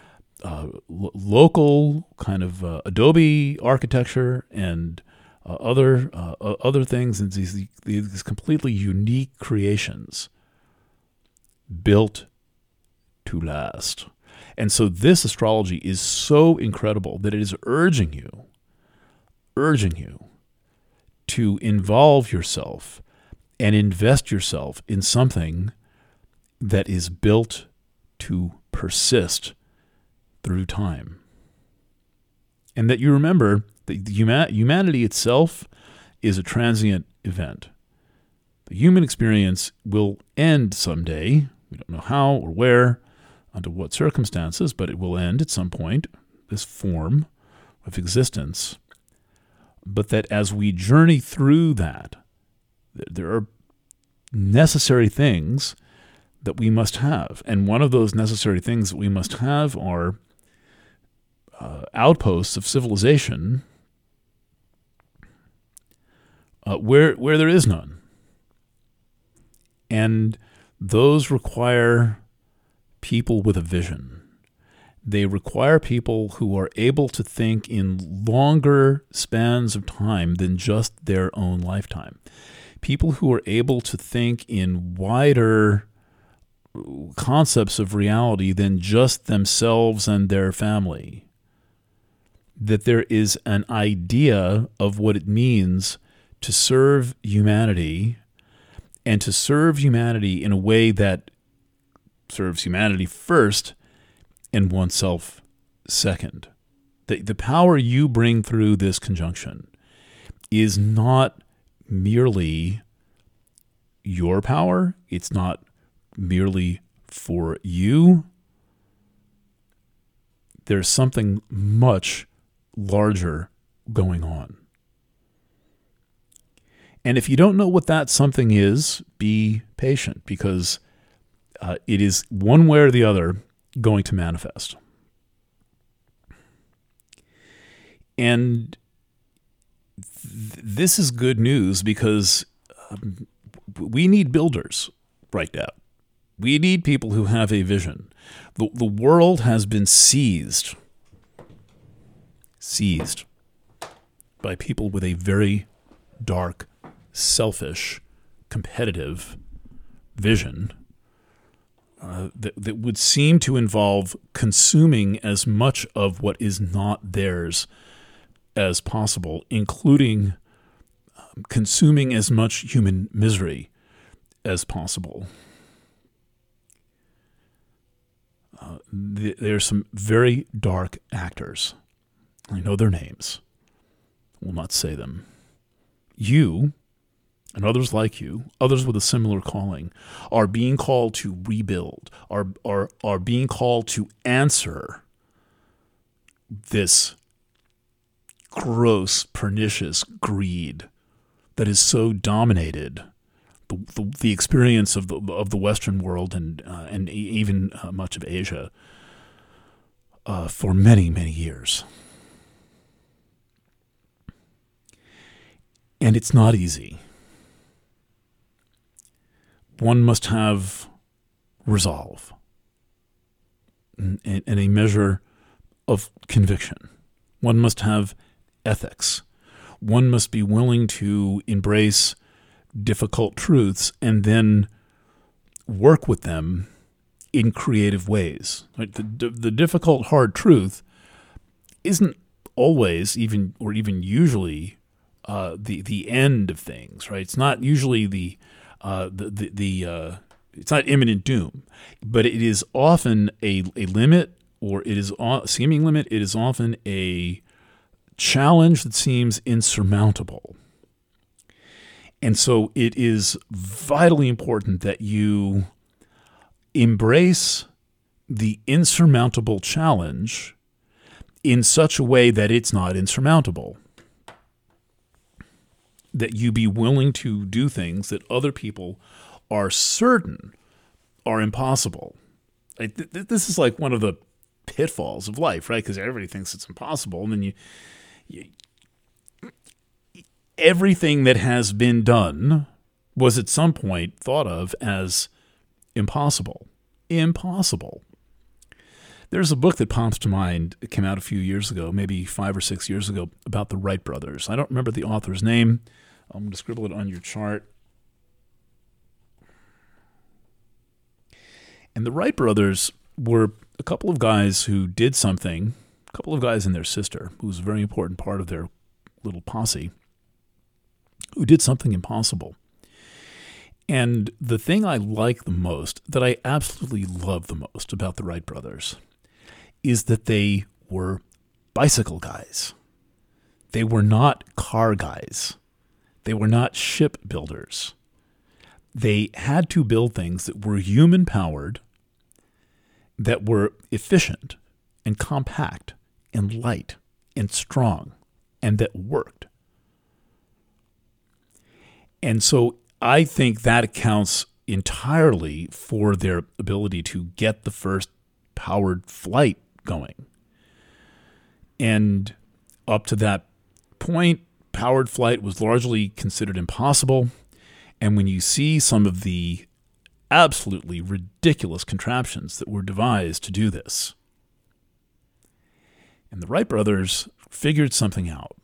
local kind of Adobe architecture and other things, and these completely unique creations built to last. And so this astrology is so incredible that it is urging you to involve yourself and invest yourself in something that is built to persist through time. And that you remember that humanity itself is a transient event. The human experience will end someday. We don't know how or where, under what circumstances, but it will end at some point, this form of existence. But that as we journey through that, there are necessary things that we must have. And one of those necessary things that we must have are outposts of civilization where there is none. And those require people with a vision. They require people who are able to think in longer spans of time than just their own lifetime. People who are able to think in wider concepts of reality than just themselves and their family. That there is an idea of what it means to serve humanity, and to serve humanity in a way that serves humanity first and oneself second. The power you bring through this conjunction is not merely your power. It's not merely for you. There's something much larger going on. And if you don't know what that something is, be patient, because it is one way or the other going to manifest. And this is good news because we need builders right now. We need people who have a vision. The world has been seized by people with a very dark, selfish, competitive vision that would seem to involve consuming as much of what is not theirs as possible, including consuming as much human misery as possible. There are some very dark actors. I know their names. I will not say them. You, and others like you, others with a similar calling, are being called to rebuild, are being called to answer this gross, pernicious greed that has so dominated the experience of the Western world and even much of Asia for many, many years. And it's not easy. One must have resolve and a measure of conviction. One must have ethics. One must be willing to embrace difficult truths and then work with them in creative ways. Right? The difficult, hard truth isn't always even usually the end of things. Right? It's not usually it's not imminent doom, but it is often a limit, or it is a seeming limit. It is often a challenge that seems insurmountable. And so it is vitally important that you embrace the insurmountable challenge in such a way that it's not insurmountable. That you be willing to do things that other people are certain are impossible. This is like one of the pitfalls of life, right? Because everybody thinks it's impossible. And then everything that has been done was at some point thought of as impossible. Impossible. There's a book that pops to mind. It came out a few years ago, maybe 5 or 6 years ago, about the Wright brothers. I don't remember the author's name. I'm going to scribble it on your chart. And the Wright brothers were a couple of guys who did something, a couple of guys and their sister, who was a very important part of their little posse, who did something impossible. And the thing I like the most, that I absolutely love the most about the Wright brothers, is that they were bicycle guys. They were not car guys. They were not ship builders. They had to build things that were human-powered, that were efficient and compact and light and strong, and that worked. And so I think that accounts entirely for their ability to get the first powered flight going. And up to that point, powered flight was largely considered impossible. And when you see some of the absolutely ridiculous contraptions that were devised to do this, and the Wright brothers figured something out.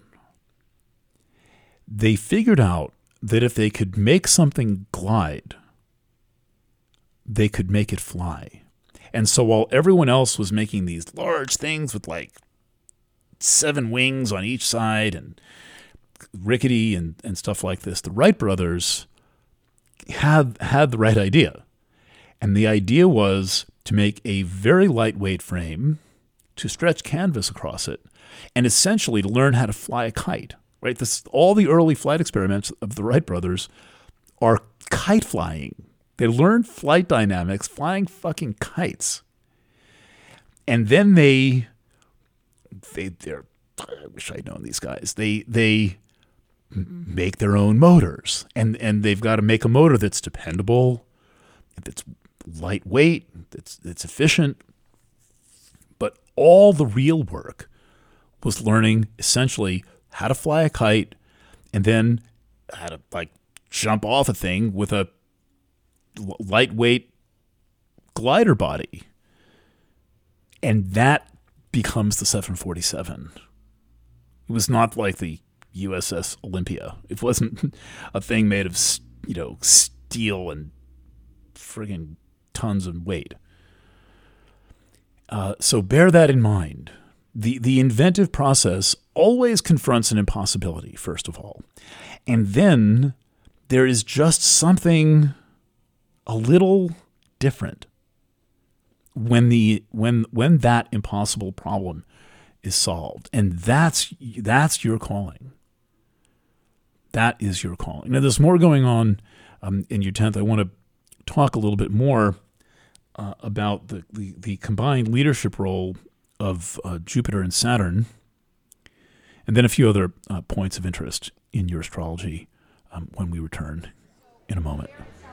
They figured out that if they could make something glide, they could make it fly. And so while everyone else was making these large things with like 7 wings on each side and rickety and stuff like this, the Wright brothers had the right idea. And the idea was to make a very lightweight frame, to stretch canvas across it, and essentially to learn how to fly a kite. Right? All the early flight experiments of the Wright brothers are kite flying. They learned flight dynamics flying fucking kites. And then they're I wish I'd known these guys. They make their own motors, and they've got to make a motor that's dependable, that's lightweight, it's efficient. But all the real work was learning essentially how to fly a kite and then how to jump off a thing with a lightweight glider body. And that becomes the 747. It was not like the USS Olympia. It wasn't a thing made of, steel and friggin' tons of weight. So bear that in mind. The inventive process always confronts an impossibility, first of all. And then there is just something a little different when that impossible problem is solved. And that's your calling. That is your calling. Now, there's more going on in your 10th. I want to talk a little bit more about the combined leadership role of Jupiter and Saturn, and then a few other points of interest in your astrology when we return in a moment.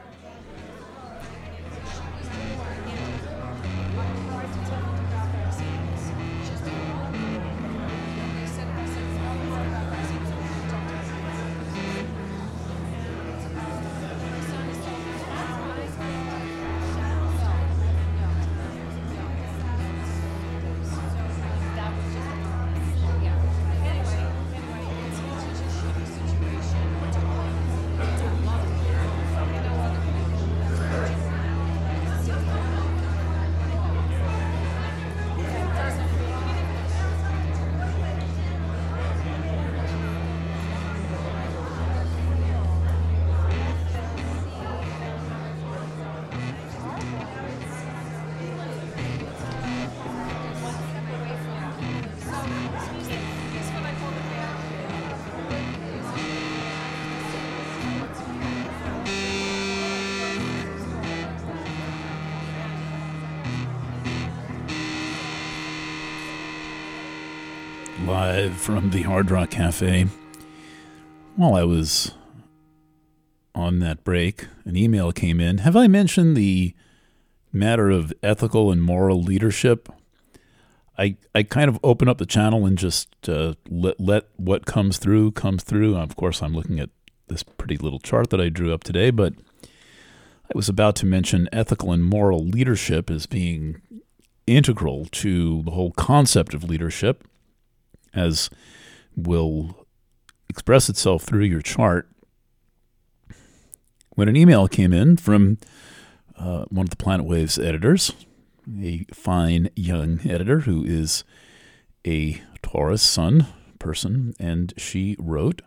Live from the Hard Rock Cafe. While I was on that break, an email came in. Have I mentioned the matter of ethical and moral leadership? I kind of open up the channel and just let what comes through come through. Of course, I'm looking at this pretty little chart that I drew up today, but I was about to mention ethical and moral leadership as being integral to the whole concept of leadership, as will express itself through your chart, when an email came in from one of the Planet Waves editors, a fine young editor who is a Taurus sun person, and she wrote,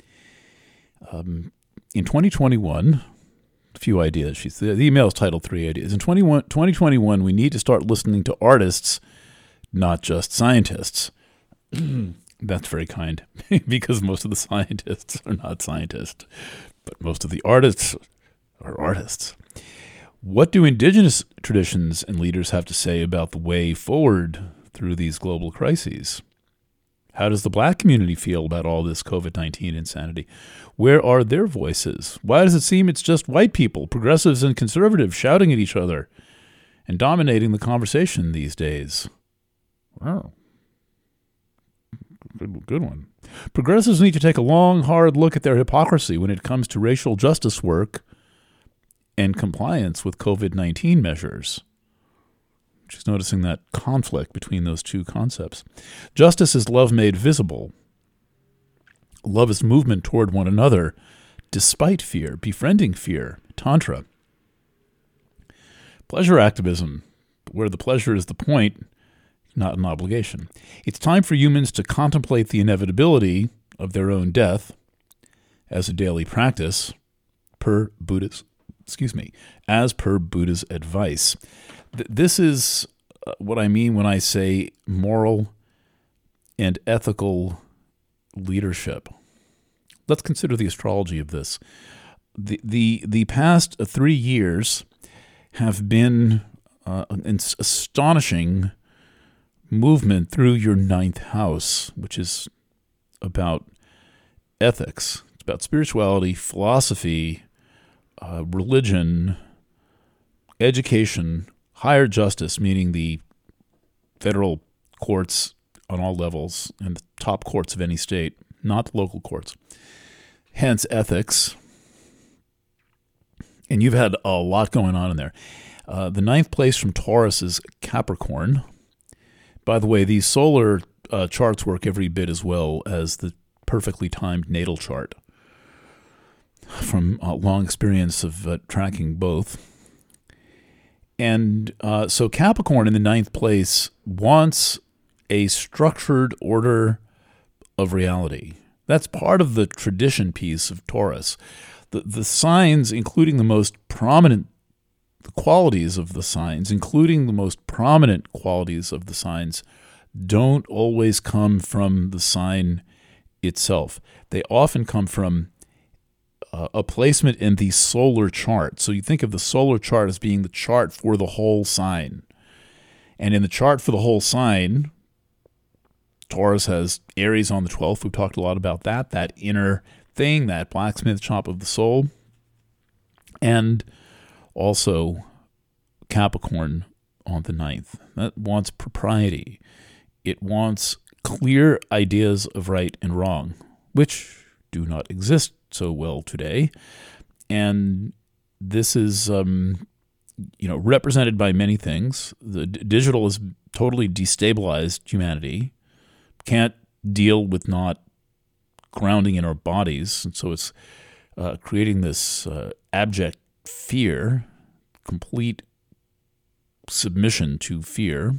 in 2021, a few ideas. The email is titled 3 Ideas. In 2021, we need to start listening to artists, not just scientists. That's very kind, because most of the scientists are not scientists, but most of the artists are artists. What do indigenous traditions and leaders have to say about the way forward through these global crises? How does the black community feel about all this COVID-19 insanity? Where are their voices? Why does it seem it's just white people, progressives and conservatives, shouting at each other and dominating the conversation these days? Wow. Good one. Progressives need to take a long, hard look at their hypocrisy when it comes to racial justice work and compliance with COVID-19 measures. She's noticing that conflict between those two concepts. Justice is love made visible. Love is movement toward one another despite fear, befriending fear, Tantra. Pleasure activism, where the pleasure is the point, not an obligation. It's time for humans to contemplate the inevitability of their own death as a daily practice, as per Buddha's advice. This is what I mean when I say moral and ethical leadership. Let's consider the astrology of this. The past 3 years have been an astonishing movement through your 9th house, which is about ethics. It's about spirituality, philosophy, religion, education, higher justice, meaning the federal courts on all levels and the top courts of any state, not the local courts, hence ethics. And you've had a lot going on in there. The ninth place from Taurus is Capricorn. By the way, these solar charts work every bit as well as the perfectly timed natal chart from long experience of tracking both. And so Capricorn in the ninth place wants a structured order of reality. That's part of the tradition piece of Taurus. The signs, including the most prominent qualities of the signs, including the most prominent qualities of the signs, don't always come from the sign itself. They often come from a placement in the solar chart. So you think of the solar chart as being the chart for the whole sign. And in the chart for the whole sign, Taurus has Aries on the 12th. We've talked a lot about that inner thing, that blacksmith shop of the soul. And also Capricorn on the 9th. That wants propriety. It wants clear ideas of right and wrong, which do not exist so well today. And this is represented by many things. The digital has totally destabilized humanity. Can't deal with not grounding in our bodies, and so it's creating this abject fear, complete submission to fear.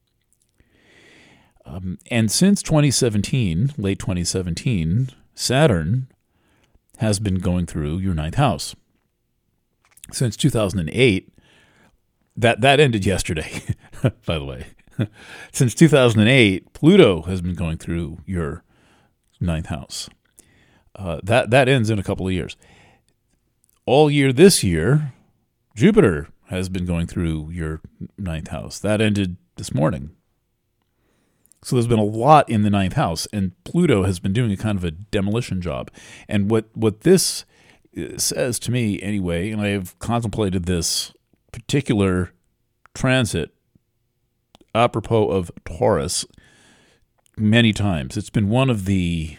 And since 2017, late 2017, Saturn has been going through your ninth house. Since 2008, that ended yesterday, by the way. Since 2008, Pluto has been going through your ninth house. That ends in a couple of years. All year this year, Jupiter has been going through your ninth house. That ended this morning. So there's been a lot in the ninth house, and Pluto has been doing a kind of a demolition job. And what this says to me anyway, and I have contemplated this particular transit apropos of Taurus many times. It's been one of the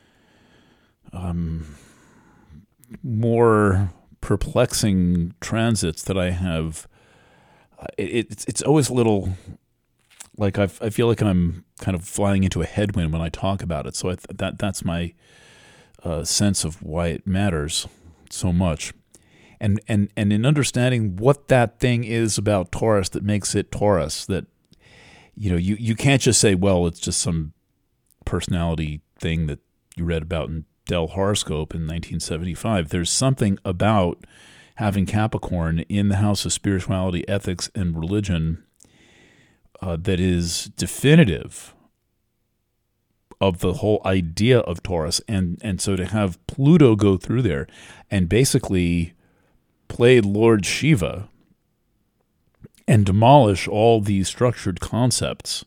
more perplexing transits that I have. It's always a little like I feel like I'm kind of flying into a headwind when I talk about it. So that's my sense of why it matters so much. And in understanding what that thing is about Taurus that makes it Taurus, that you can't just say, well, it's just some personality thing that you read about in Dell Horoscope in 1975. There's something about having Capricorn in the house of spirituality, ethics, and religion that is definitive of the whole idea of Taurus. And so to have Pluto go through there and basically play Lord Shiva and demolish all these structured concepts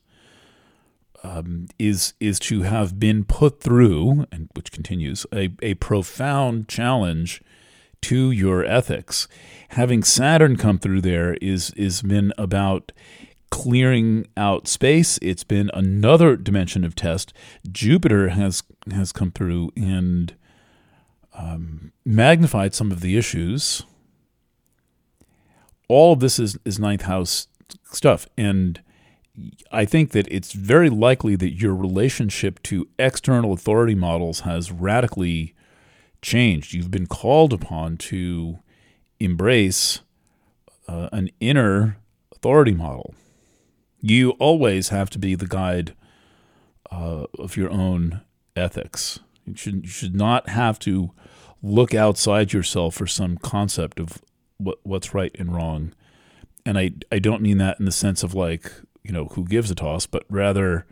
is to have been put through, and which continues, a profound challenge to your ethics. Having Saturn come through there is been about clearing out space. It's been another dimension of test. Jupiter has come through and magnified some of the issues. All of this is ninth house stuff, and I think that it's very likely that your relationship to external authority models has radically changed. You've been called upon to embrace an inner authority model. You always have to be the guide of your own ethics. You should not have to look outside yourself for some concept of what's right and wrong. And I don't mean that in the sense of like, who gives a toss, but rather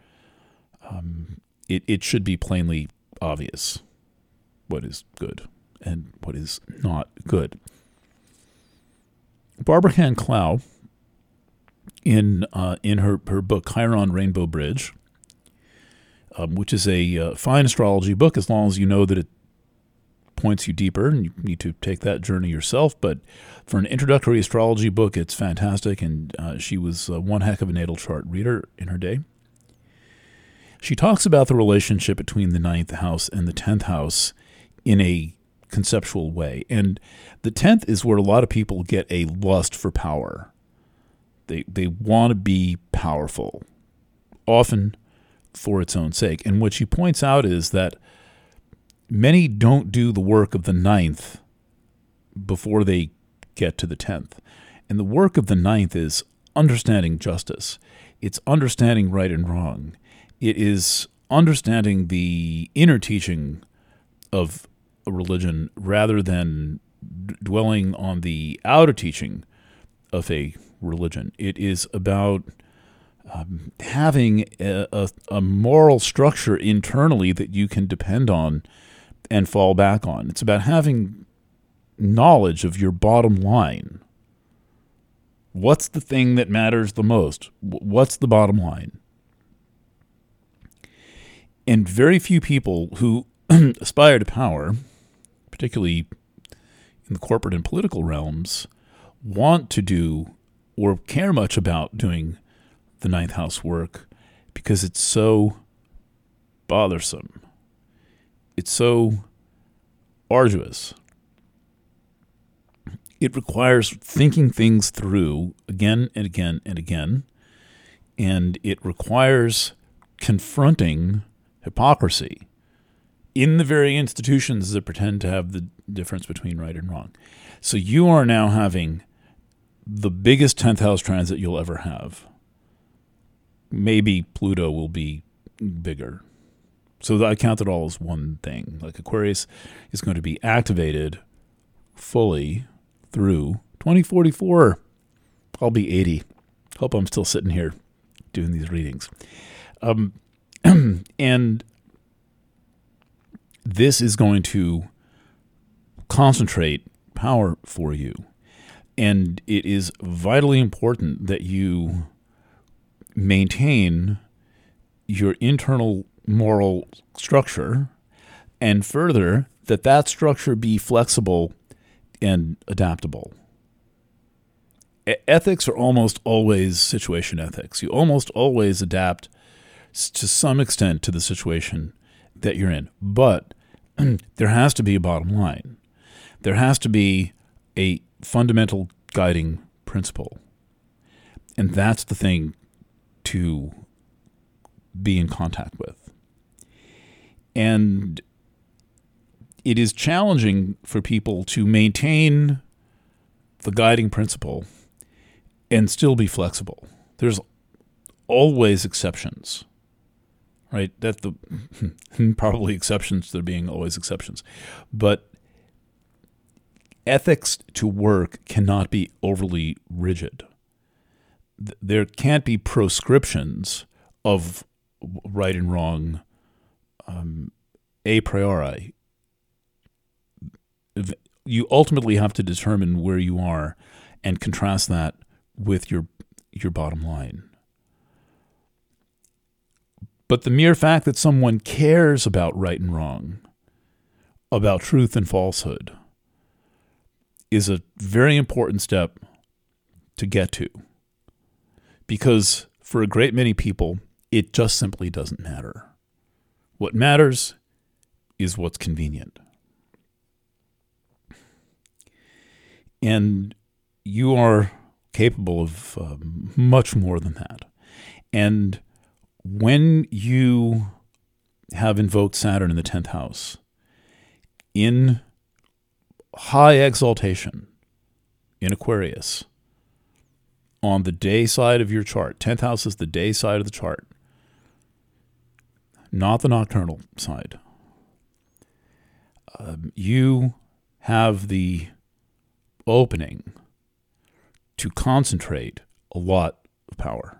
it should be plainly obvious what is good and what is not good. Barbara Hand Clow, in her book Chiron Rainbow Bridge, which is a fine astrology book as long as you know that it points you deeper, and you need to take that journey yourself. But for an introductory astrology book, it's fantastic, and she was one heck of a natal chart reader in her day. She talks about the relationship between the 9th house and the 10th house in a conceptual way. And the 10th is where a lot of people get a lust for power. They want to be powerful, often for its own sake. And what she points out is that many don't do the work of the 9th before they get to the 10th. And the work of the 9th is understanding justice. It's understanding right and wrong. It is understanding the inner teaching of a religion rather than dwelling on the outer teaching of a religion. It is about having a moral structure internally that you can depend on and fall back on. It's about having knowledge of your bottom line. What's the thing that matters the most? What's the bottom line? And very few people who aspire to power, particularly in the corporate and political realms, want to do or care much about doing the 9th house work because it's so bothersome. It's so arduous. It requires thinking things through again and again and again, and it requires confronting hypocrisy in the very institutions that pretend to have the difference between right and wrong. So you are now having the biggest 10th house transit you'll ever have. Maybe Pluto will be bigger. So I count it all as one thing. Like Aquarius is going to be activated fully through 2044. I'll be 80. Hope I'm still sitting here doing these readings. And this is going to concentrate power for you. And it is vitally important that you maintain your internal moral structure, and further, that structure be flexible and adaptable. Ethics are almost always situation ethics. You almost always adapt to some extent to the situation that you're in. But there has to be a bottom line. There has to be a fundamental guiding principle. And that's the thing to be in contact with. And it is challenging for people to maintain the guiding principle and still be flexible. There's always exceptions, right? That's probably exceptions to there being always exceptions. But ethics to work cannot be overly rigid. There can't be proscriptions of right and wrong a priori. You ultimately have to determine where you are and contrast that with your bottom line. But the mere fact that someone cares about right and wrong, about truth and falsehood, is a very important step to get to. Because for a great many people, it just simply doesn't matter. What matters is what's convenient. And you are capable of much more than that. And when you have invoked Saturn in the 10th house, in high exaltation, in Aquarius, on the day side of your chart, 10th house is the day side of the chart, not the nocturnal side, you have the opening to concentrate a lot of power.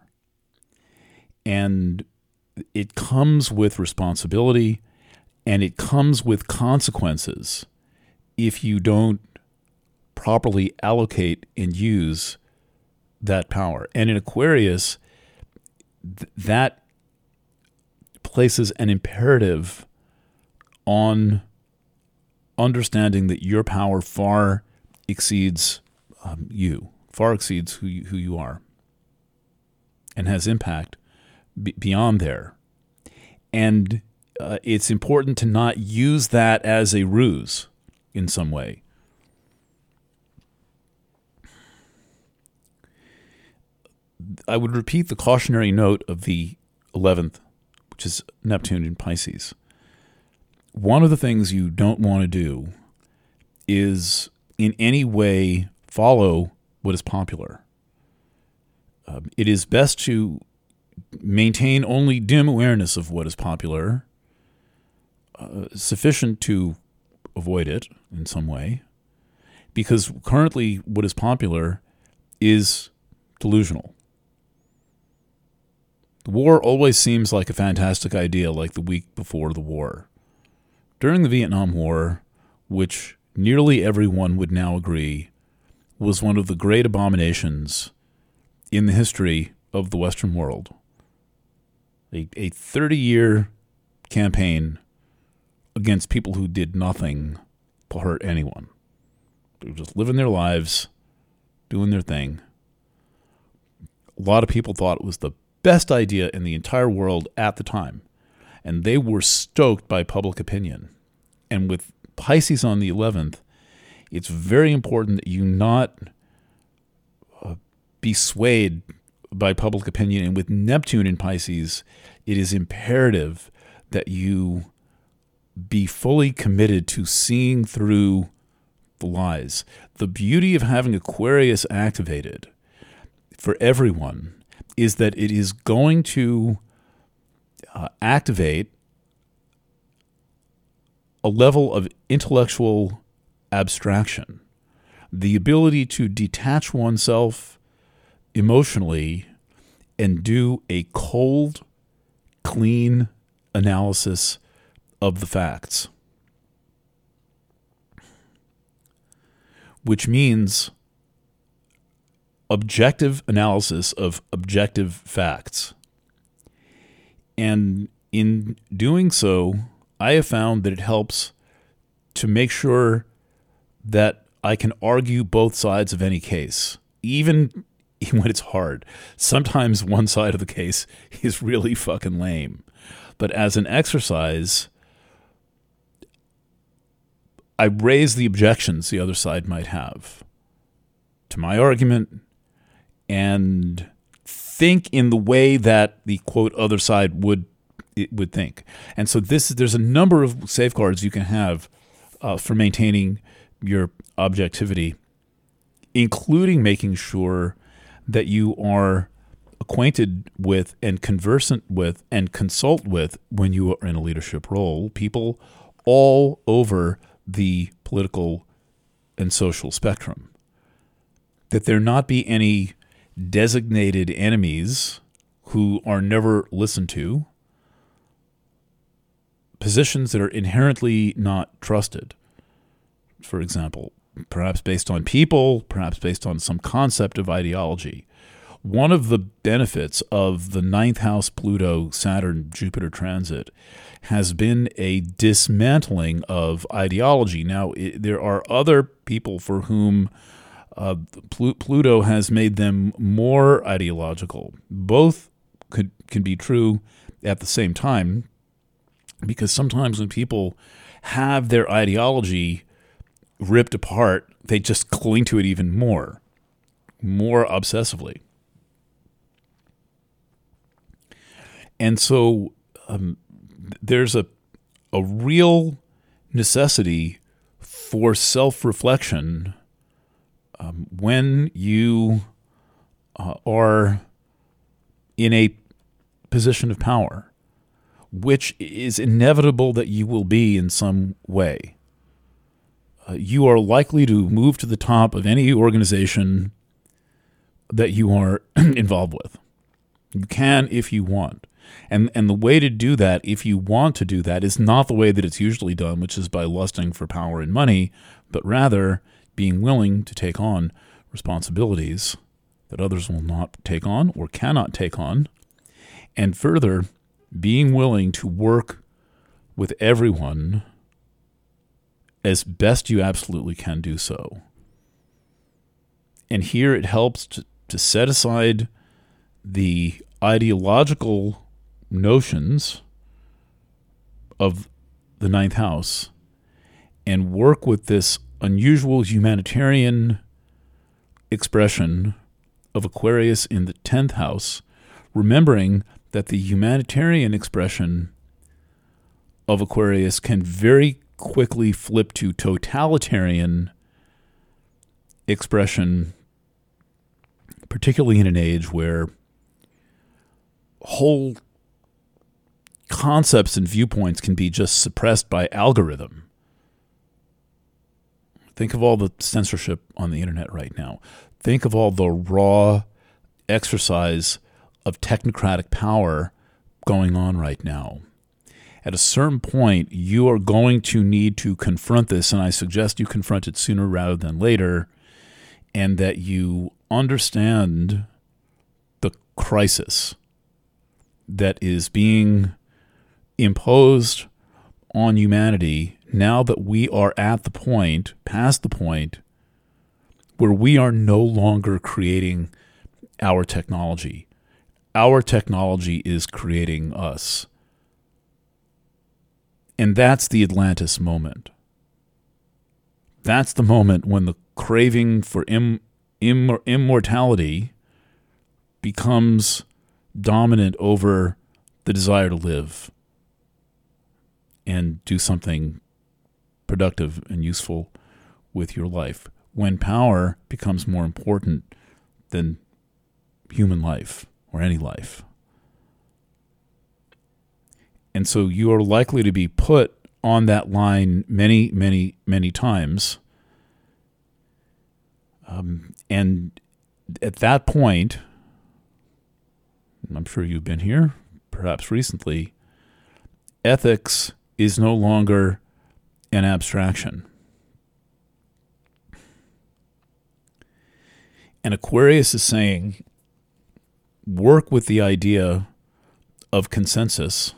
And it comes with responsibility, and it comes with consequences if you don't properly allocate and use that power. And in Aquarius, that places an imperative on understanding that your power far exceeds far exceeds who you are, and has impact beyond there. And it's important to not use that as a ruse in some way. I would repeat the cautionary note of the 11th, which is Neptune in Pisces. One of the things you don't want to do is in any way follow what is popular. It is best to maintain only dim awareness of what is popular, sufficient to avoid it in some way, because currently what is popular is delusional. The war always seems like a fantastic idea, like the week before the war. During the Vietnam War, which nearly everyone would now agree was one of the great abominations in the history of the Western world, a 30-year campaign against people who did nothing to hurt anyone. They were just living their lives, doing their thing. A lot of people thought it was the best idea in the entire world at the time. And they were stoked by public opinion. And with Pisces on the 11th, it's very important that you not be swayed by public opinion. And with Neptune in Pisces, it is imperative that you be fully committed to seeing through the lies. The beauty of having Aquarius activated for everyone is that it is going to activate a level of intellectual abstraction, the ability to detach oneself emotionally and do a cold, clean analysis of the facts, which means objective analysis of objective facts. And in doing so, I have found that it helps to make sure that I can argue both sides of any case, even when it's hard. Sometimes one side of the case is really fucking lame. But as an exercise, I raise the objections the other side might have to my argument and think in the way that the, quote, other side would think. And so there's a number of safeguards you can have for maintaining your objectivity, including making sure that you are acquainted with and conversant with and consult with, when you are in a leadership role, people all over the political and social spectrum. That there not be any designated enemies who are never listened to, positions that are inherently not trusted, for example, perhaps based on people, perhaps based on some concept of ideology. One of the benefits of the 9th house Pluto-Saturn-Jupiter transit has been a dismantling of ideology. Now, there are other people for whom Pluto has made them more ideological. Both can be true at the same time, because sometimes when people have their ideology ripped apart, they just cling to it even more obsessively. And so there's a real necessity for self-reflection when you are in a position of power, which is inevitable that you will be in some way. You are likely to move to the top of any organization that you are involved with. You can if you want. And the way to do that, if you want to do that, is not the way that it's usually done, which is by lusting for power and money, but rather being willing to take on responsibilities that others will not take on or cannot take on, and further, being willing to work with everyone as best you absolutely can do so. And here it helps to set aside the ideological notions of the ninth house and work with this unusual humanitarian expression of Aquarius in the 10th house, remembering that the humanitarian expression of Aquarius can very quickly flip to totalitarian expression, particularly in an age where whole concepts and viewpoints can be just suppressed by algorithm. Think of all the censorship on the internet right now. Think of all the raw exercise of technocratic power going on right now. At a certain point, you are going to need to confront this, and I suggest you confront it sooner rather than later, and that you understand the crisis that is being imposed on humanity now that we are at the point, past the point, where we are no longer creating our technology. Our technology is creating us. And that's the Atlantis moment. That's the moment when the craving for immortality becomes dominant over the desire to live and do something productive and useful with your life. When power becomes more important than human life or any life. And so you are likely to be put on that line many, many, many times. And at that point, I'm sure you've been here, perhaps recently, ethics is no longer an abstraction. And Aquarius is saying, work with the idea of consensus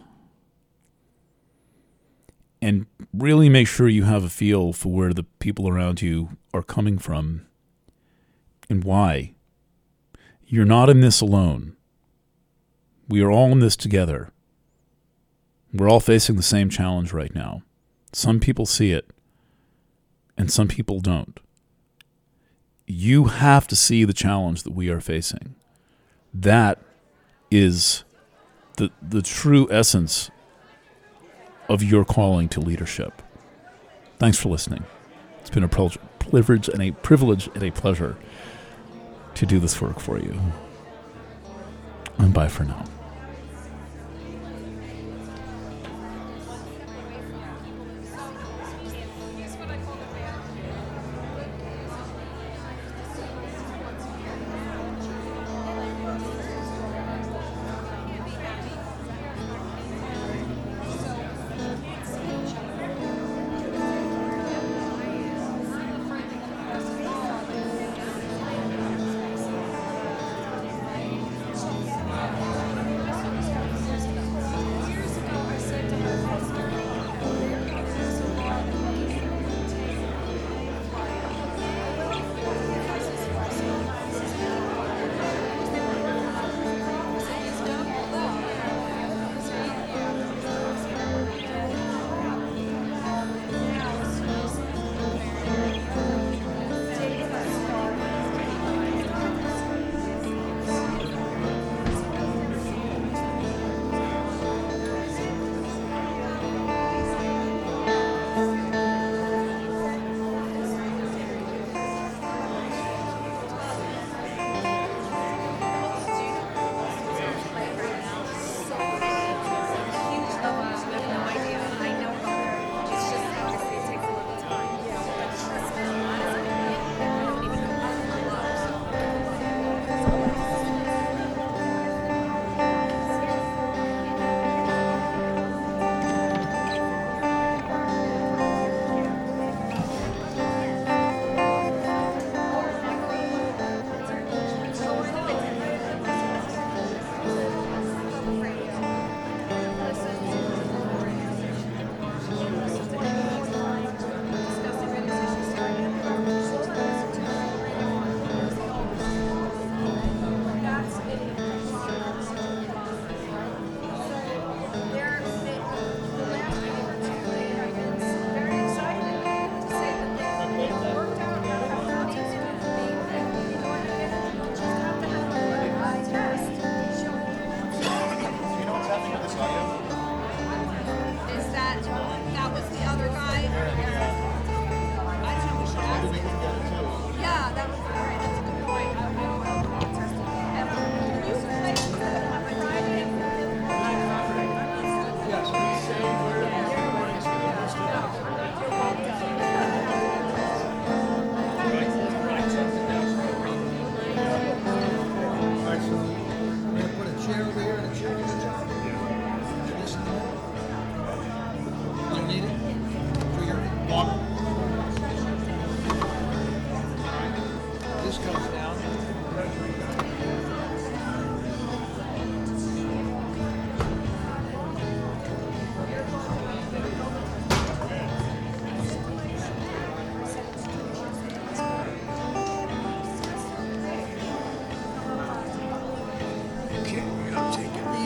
and really make sure you have a feel for where the people around you are coming from and why. You're not in this alone. We are all in this together. We're all facing the same challenge right now. Some people see it, and some people don't. You have to see the challenge that we are facing. That is the true essence of your calling to leadership. Thanks for listening. It's been a privilege and a pleasure to do this work for you. And bye for now.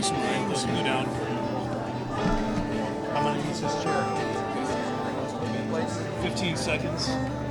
Peace of mind doesn't go down. I'm going to use this chair. 15 seconds.